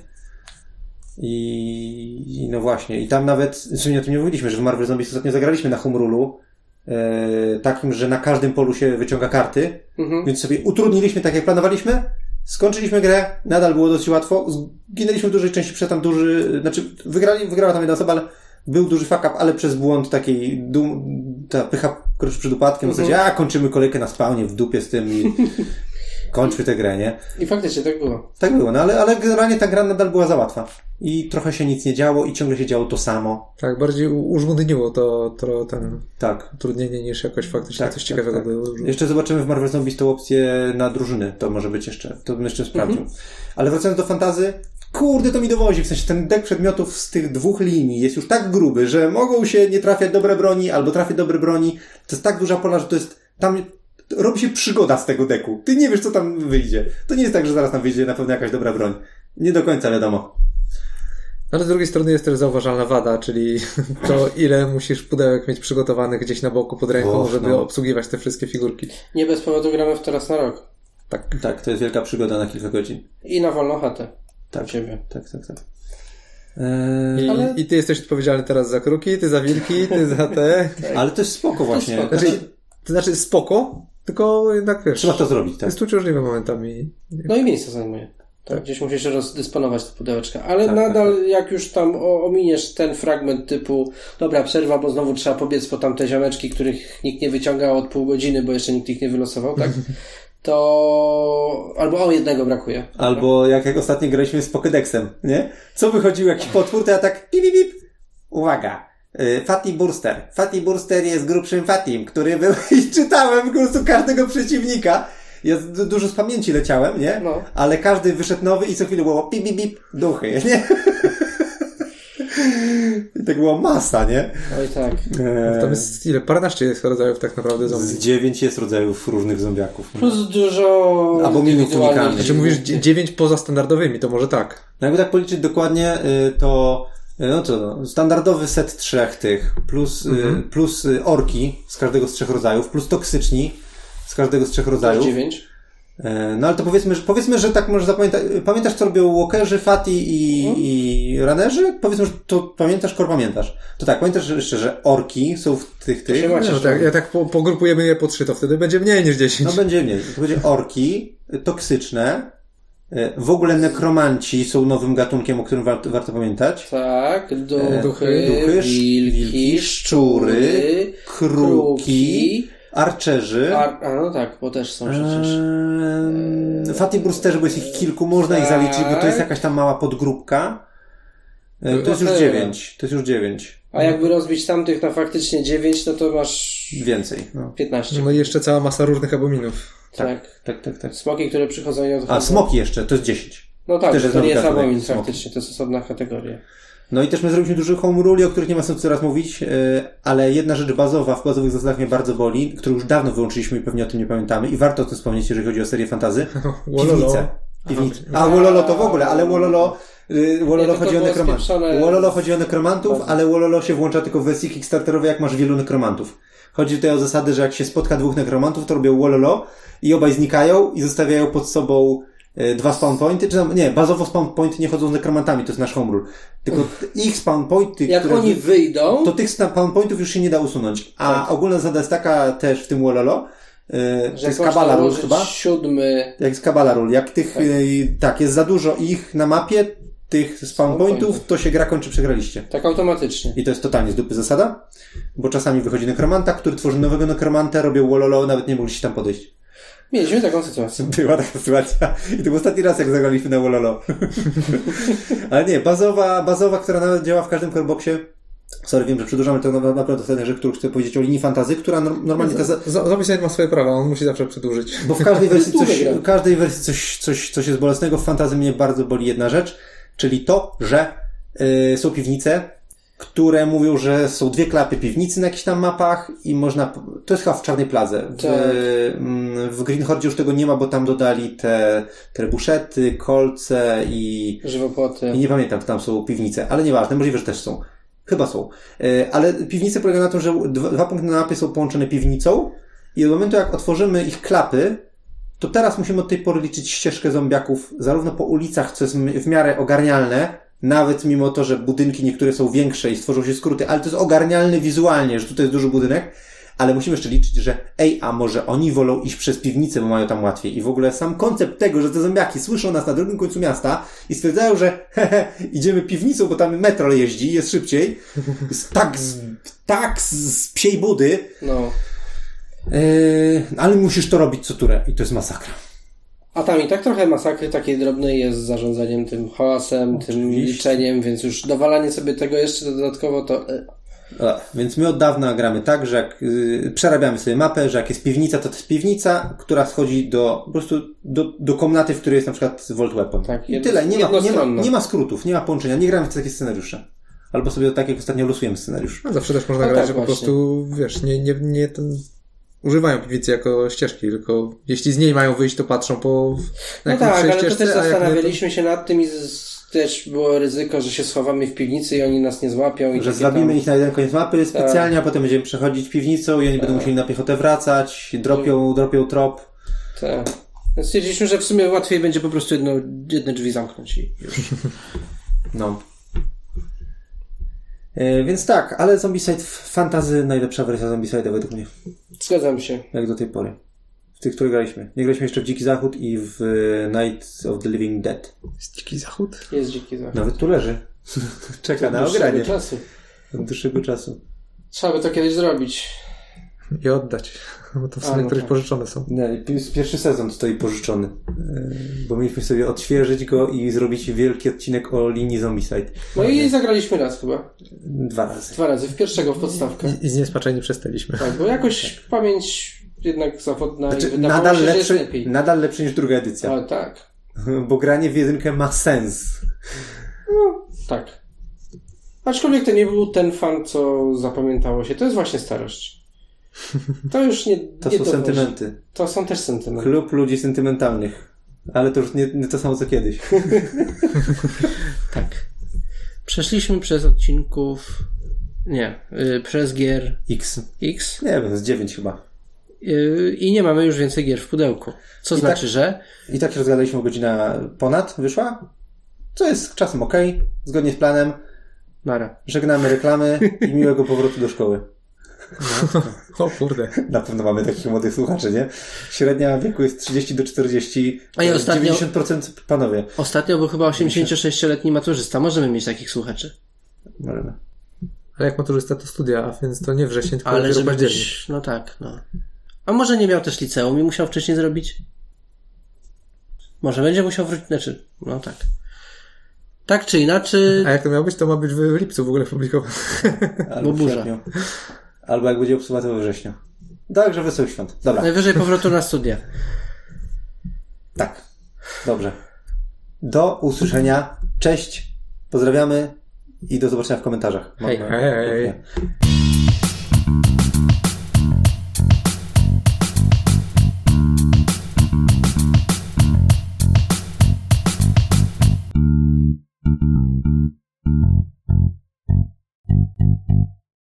I... I no właśnie. I tam nawet, zresztą o tym nie mówiliśmy, że w Marvel Zombies ostatnio zagraliśmy na home rulu e, takim, że na każdym polu się wyciąga karty, Mhm. więc sobie utrudniliśmy tak jak planowaliśmy, skończyliśmy grę, nadal było dosyć łatwo, zginęliśmy w dużej części przez tam duży, znaczy wygrali, wygrała tam jedna osoba, ale był duży fuck up, ale przez błąd takiej dum, ta pycha kroczy przed upadkiem, w zasadzie, a kończymy kolejkę na spawnie w dupie z tym i kończmy tę grę, nie? I faktycznie tak było. Tak było, no ale, ale generalnie ta gra nadal była za łatwa. I trochę się nic nie działo i ciągle się działo to samo. Tak, bardziej u- użmudniło to, to ten Tak. utrudnienie niż jakoś faktycznie Tak, coś tak, ciekawego tak. było. Jeszcze zobaczymy w Marvel Zombies tą opcję na drużyny. To może być jeszcze, to bym jeszcze sprawdził. Mhm. Ale wracając do fantazy, kurde, to mi dowozi. W sensie ten deck przedmiotów z tych dwóch linii jest już tak gruby, że mogą się nie trafiać dobre broni, albo trafiać dobre broni. To jest tak duża pola, że to jest, tam robi się przygoda z tego deku. Ty nie wiesz, co tam wyjdzie. To nie jest tak, że zaraz tam wyjdzie na pewno jakaś dobra broń. Nie do końca wiadomo. Ale z drugiej strony jest też zauważalna wada, czyli to ile musisz pudełek mieć przygotowanych gdzieś na boku pod ręką, Och, żeby no. obsługiwać te wszystkie figurki. Nie bez powodu gramy w to raz na rok. Tak. Tak, to jest wielka przygoda na kilka godzin. I na wolną chatę. Tak, U ciebie. tak, tak, tak. Eee, I, Ale- I ty jesteś odpowiedzialny teraz za kruki, ty za wilki, ty za te... ale to jest spoko właśnie. spoko. Znaczy, to znaczy spoko, tylko jednak wiesz, Trzeba to zrobić, tak. jest uciążliwe momentami. No i miejsce zajmuje. Tak, gdzieś musisz rozdysponować te pudełeczka. Ale Tak, nadal, tak, jak już tam o- ominiesz ten fragment typu dobra, przerwa, bo znowu trzeba pobiec po tamte ziomeczki, których nikt nie wyciągał od pół godziny, bo jeszcze nikt ich nie wylosował, tak? To... Albo o jednego brakuje. Albo jak, jak ostatnio graliśmy z Pokédexem, nie? Co wychodził jakiś potwór, to ja tak pip, pip, pip. Uwaga. Y, Fatty Burster. Fatty Burster jest grubszym Fatim, który był i czytałem po prostu każdego przeciwnika. Ja d- dużo z pamięci leciałem, nie? No. Ale każdy wyszedł nowy i co chwilę było pip, pip, pip, duchy, nie? I tak było masa, nie? Oj tak. Eee, Tam jest ile? Paręnaście jest rodzajów tak naprawdę z zombie. dziewięć jest rodzajów różnych zombiaków. Plus dużo Albo minut indywidualnych unikalnych. Znaczy mówisz dzie- dziewięć poza standardowymi, to może tak. No jakby tak policzyć dokładnie, y, to y, no co, no, standardowy set trzech tych, plus, Mhm. y, plus y, orki z każdego z trzech rodzajów, plus toksyczni z każdego z trzech rodzajów. dziewięć. E, No ale to powiedzmy, że, powiedzmy, że tak może zapamiętać. Pamiętasz, co robią walkerzy, fati i, No. i runnerzy? Powiedzmy, że to pamiętasz, kor pamiętasz. To tak, pamiętasz że jeszcze, że orki są w tych, tych. się macie. No, tak, ja tak po, pogrupujemy je po trzy, to wtedy będzie mniej niż dziesięć. No będzie mniej. To będzie orki, y, toksyczne. y, W ogóle nekromanci są nowym gatunkiem, o którym warto, warto pamiętać. Tak, duchy, E, duchy, duchy, wilki, wilki, szczury, szczury, kruki, kruki, archerzy. Ar- a no tak, bo też są przecież. Eee, Fatty Bursterzy, bo jest ich kilku, można ich Tak. zaliczyć, bo to jest jakaś tam mała podgrupka. E, To jest już Okej. dziewięć. To jest już dziewięć. A jakby rozbić tamtych na faktycznie dziewięć, no to masz Więcej. No. piętnaście. No i jeszcze cała masa różnych abominów. Tak. Tak, tak, tak. Smoki, które przychodzą i odchodzą. A, smoki jeszcze, to jest dziesięć. No tak, też to jest nie nowy jest gatunek, abomin smoki. faktycznie, to jest osobna kategoria. No i też my zrobiliśmy dużo home ruli, o których nie ma sensu teraz mówić, e, ale jedna rzecz bazowa w bazowych zasadach mnie bardzo boli, którą już dawno wyłączyliśmy i pewnie o tym nie pamiętamy i warto o tym wspomnieć, jeżeli chodzi o serię fantasy. Wololo. Piwnice. Piwnice. A, Wololo to w ogóle, ale Wololo, y, Wololo Nie, to chodzi o było nekromantów. spieprzone. Wololo chodzi o nekromantów, Bardzo. ale Wololo się włącza tylko w wersji kickstarterowej, jak masz wielu nekromantów. Chodzi tutaj o zasady, że jak się spotka dwóch nekromantów, to robią Wololo i obaj znikają i zostawiają pod sobą y, dwa spawn pointy, czy tam, nie, bazowo spawn pointy nie chodzą z nekromantami, to jest nasz home rule. Tylko ich spawn pointy, Jak które... oni wyjdą, to tych spawn pointów już się nie da usunąć. A Tak. ogólna zasada jest taka też w tym Wololo, y, to że jest jak Kabala można Rule użyć chyba. siódmy... Jak z Kabala Rule. Jak tych, Tak. tak. tak, jest za dużo ich na mapie, tych spawn Spawn pointów, pointów. to się gra kończy, przegraliście. Tak automatycznie. I to jest totalnie z dupy zasada, bo czasami wychodzi nekromanta, który tworzy nowego nekromanta, robią wololo, nawet nie mogliście tam podejść. Mieliśmy taką sytuację. Była taka sytuacja i to był ostatni raz, jak zagraliśmy na wololo. Ale nie, bazowa, bazowa, która nawet działa w każdym coreboxie, Sorry, wiem, że przedłużamy to naprawdę do ostatniej rzeczy, którą chcę powiedzieć o linii fantasy, która normalnie... Ta... Zombicide ma swoje prawa, on musi zawsze przedłużyć. Bo w każdej wersji coś, w każdej wersji coś, coś, coś jest bolesnego. W fantasy mnie bardzo boli jedna rzecz, czyli to, że yy, są piwnice, które mówią, że są dwie klapy piwnicy na jakichś tam mapach i można... To jest chyba w Czarnej Pladze. W, w Greenhordzie już tego nie ma, bo tam dodali te trebuszety, kolce i... żywopłoty. I nie pamiętam, czy tam są piwnice, ale nieważne, możliwe, że też są. Chyba są. Ale piwnice polegają na tym, że dwa, dwa punkty na mapie są połączone piwnicą i od momentu, jak otworzymy ich klapy, to teraz musimy od tej pory liczyć ścieżkę zombiaków zarówno po ulicach, co jest w miarę ogarnialne, nawet mimo to, że budynki niektóre są większe i stworzą się skróty, ale to jest ogarnialne wizualnie, że tutaj jest duży budynek, ale musimy jeszcze liczyć, że ej, a może oni wolą iść przez piwnicę, bo mają tam łatwiej. I w ogóle sam koncept tego, że te zombiaki słyszą nas na drugim końcu miasta i stwierdzają, że hehe, idziemy piwnicą, bo tam metro jeździ, jest szybciej, jest tak z, tak z psiej budy, no. Yy, ale musisz to robić co turę i to jest masakra. A tam i tak trochę masakry takiej drobnej jest z zarządzaniem tym hałasem, tym liczeniem, więc już dowalanie sobie tego jeszcze dodatkowo to... A, więc my od dawna gramy tak, że jak yy, przerabiamy sobie mapę, że jak jest piwnica, to to jest piwnica, która schodzi do po prostu do, do komnaty, w której jest na przykład Vault Weapon. Tak, i tyle. Nie ma, nie, ma, nie ma skrótów, nie ma połączenia, nie gramy w takie scenariusze. Albo sobie tak jak ostatnio losujemy scenariusz. No, zawsze też można no grać, tak, że właśnie. po prostu, wiesz, nie, nie, nie ten... używają piwnicy jako ścieżki, tylko jeśli z niej mają wyjść, to patrzą po... No tak, ale ścieżce, to też zastanawialiśmy to... się nad tym i z, też było ryzyko, że się schowamy w piwnicy i oni nas nie złapią. I że zwabimy tam... ich na jeden koniec mapy specjalnie, tak. A potem będziemy przechodzić piwnicą i oni tak. Będą musieli na piechotę wracać, dropią, dropią trop. Tak. Stwierdziliśmy, że w sumie łatwiej będzie po prostu jedno, jedne drzwi zamknąć i już. No. Yy, więc tak, ale Zombicide Fantasy najlepsza wersja Zombicide'a według mnie. Zgadzam się. Jak do tej pory. W tych, które graliśmy. Nie graliśmy jeszcze w Dziki Zachód i w Night of the Living Dead. Jest Dziki Zachód? Jest Dziki Zachód. Nawet tu leży. Czeka na ogranie. Czasu. Od dłuższego czasu. Trzeba by to kiedyś zrobić. I oddać. Bo to w sumie A, no któreś tak. pożyczone są. Nie, pierwszy sezon stoi pożyczony. Bo mieliśmy sobie odświeżyć go i zrobić wielki odcinek o linii Zombicide. No i zagraliśmy raz chyba. Dwa razy. Dwa razy. W pierwszego w podstawkę. I, i z niespaczenia przestaliśmy. Tak, bo jakoś tak. Pamięć jednak zawodna znaczy, i wydawało nadal się, lepszy, że jest lepiej. Nadal lepszy niż druga edycja. Ale tak. Bo granie w jedynkę ma sens. No, tak. Aczkolwiek to nie był ten fan, co zapamiętało się. To jest właśnie starość. To już nie... To nie są dowozi. sentymenty. To są też sentymenty. Klub ludzi sentymentalnych. Ale to już nie, nie to samo co kiedyś. Tak. Przeszliśmy przez odcinków... Nie. Yy, przez gier... X. X? Nie wiem, z dziewięć chyba. Yy, I nie mamy już więcej gier w pudełku. Co I znaczy, tak, że... I tak się rozgadaliśmy, o godzina ponad wyszła. Co jest czasem okej. Okay, zgodnie z planem. Nara. Żegnamy reklamy i miłego powrotu do szkoły. No. O kurde. Na pewno mamy takich młodych słuchaczy, nie? Średnia wieku jest trzydzieści do czterdziestu. A ja ostatnio... dziewięćdziesiąt procent panowie. Ostatnio był chyba osiemdziesięciosześcioletni maturzysta. Możemy mieć takich słuchaczy. Możemy. Ale jak maturzysta to studia, a więc to nie wrzesień, tylko ale żeby październik. być... No tak, no. A może nie miał też liceum i musiał wcześniej zrobić? Może będzie musiał wrócić... Znaczy, no tak. Tak czy inaczej... A jak to miało być, to ma być w lipcu w ogóle publikowane. Albo Bo burza. sierpniu. Albo jak będzie obsługa, to we wrześniu. Także wesołych świąt. Dobra. Najwyżej powrotu na studia. Tak. Dobrze. Do usłyszenia. Cześć. Pozdrawiamy i do zobaczenia w komentarzach. Hej. Hej, hej, hej.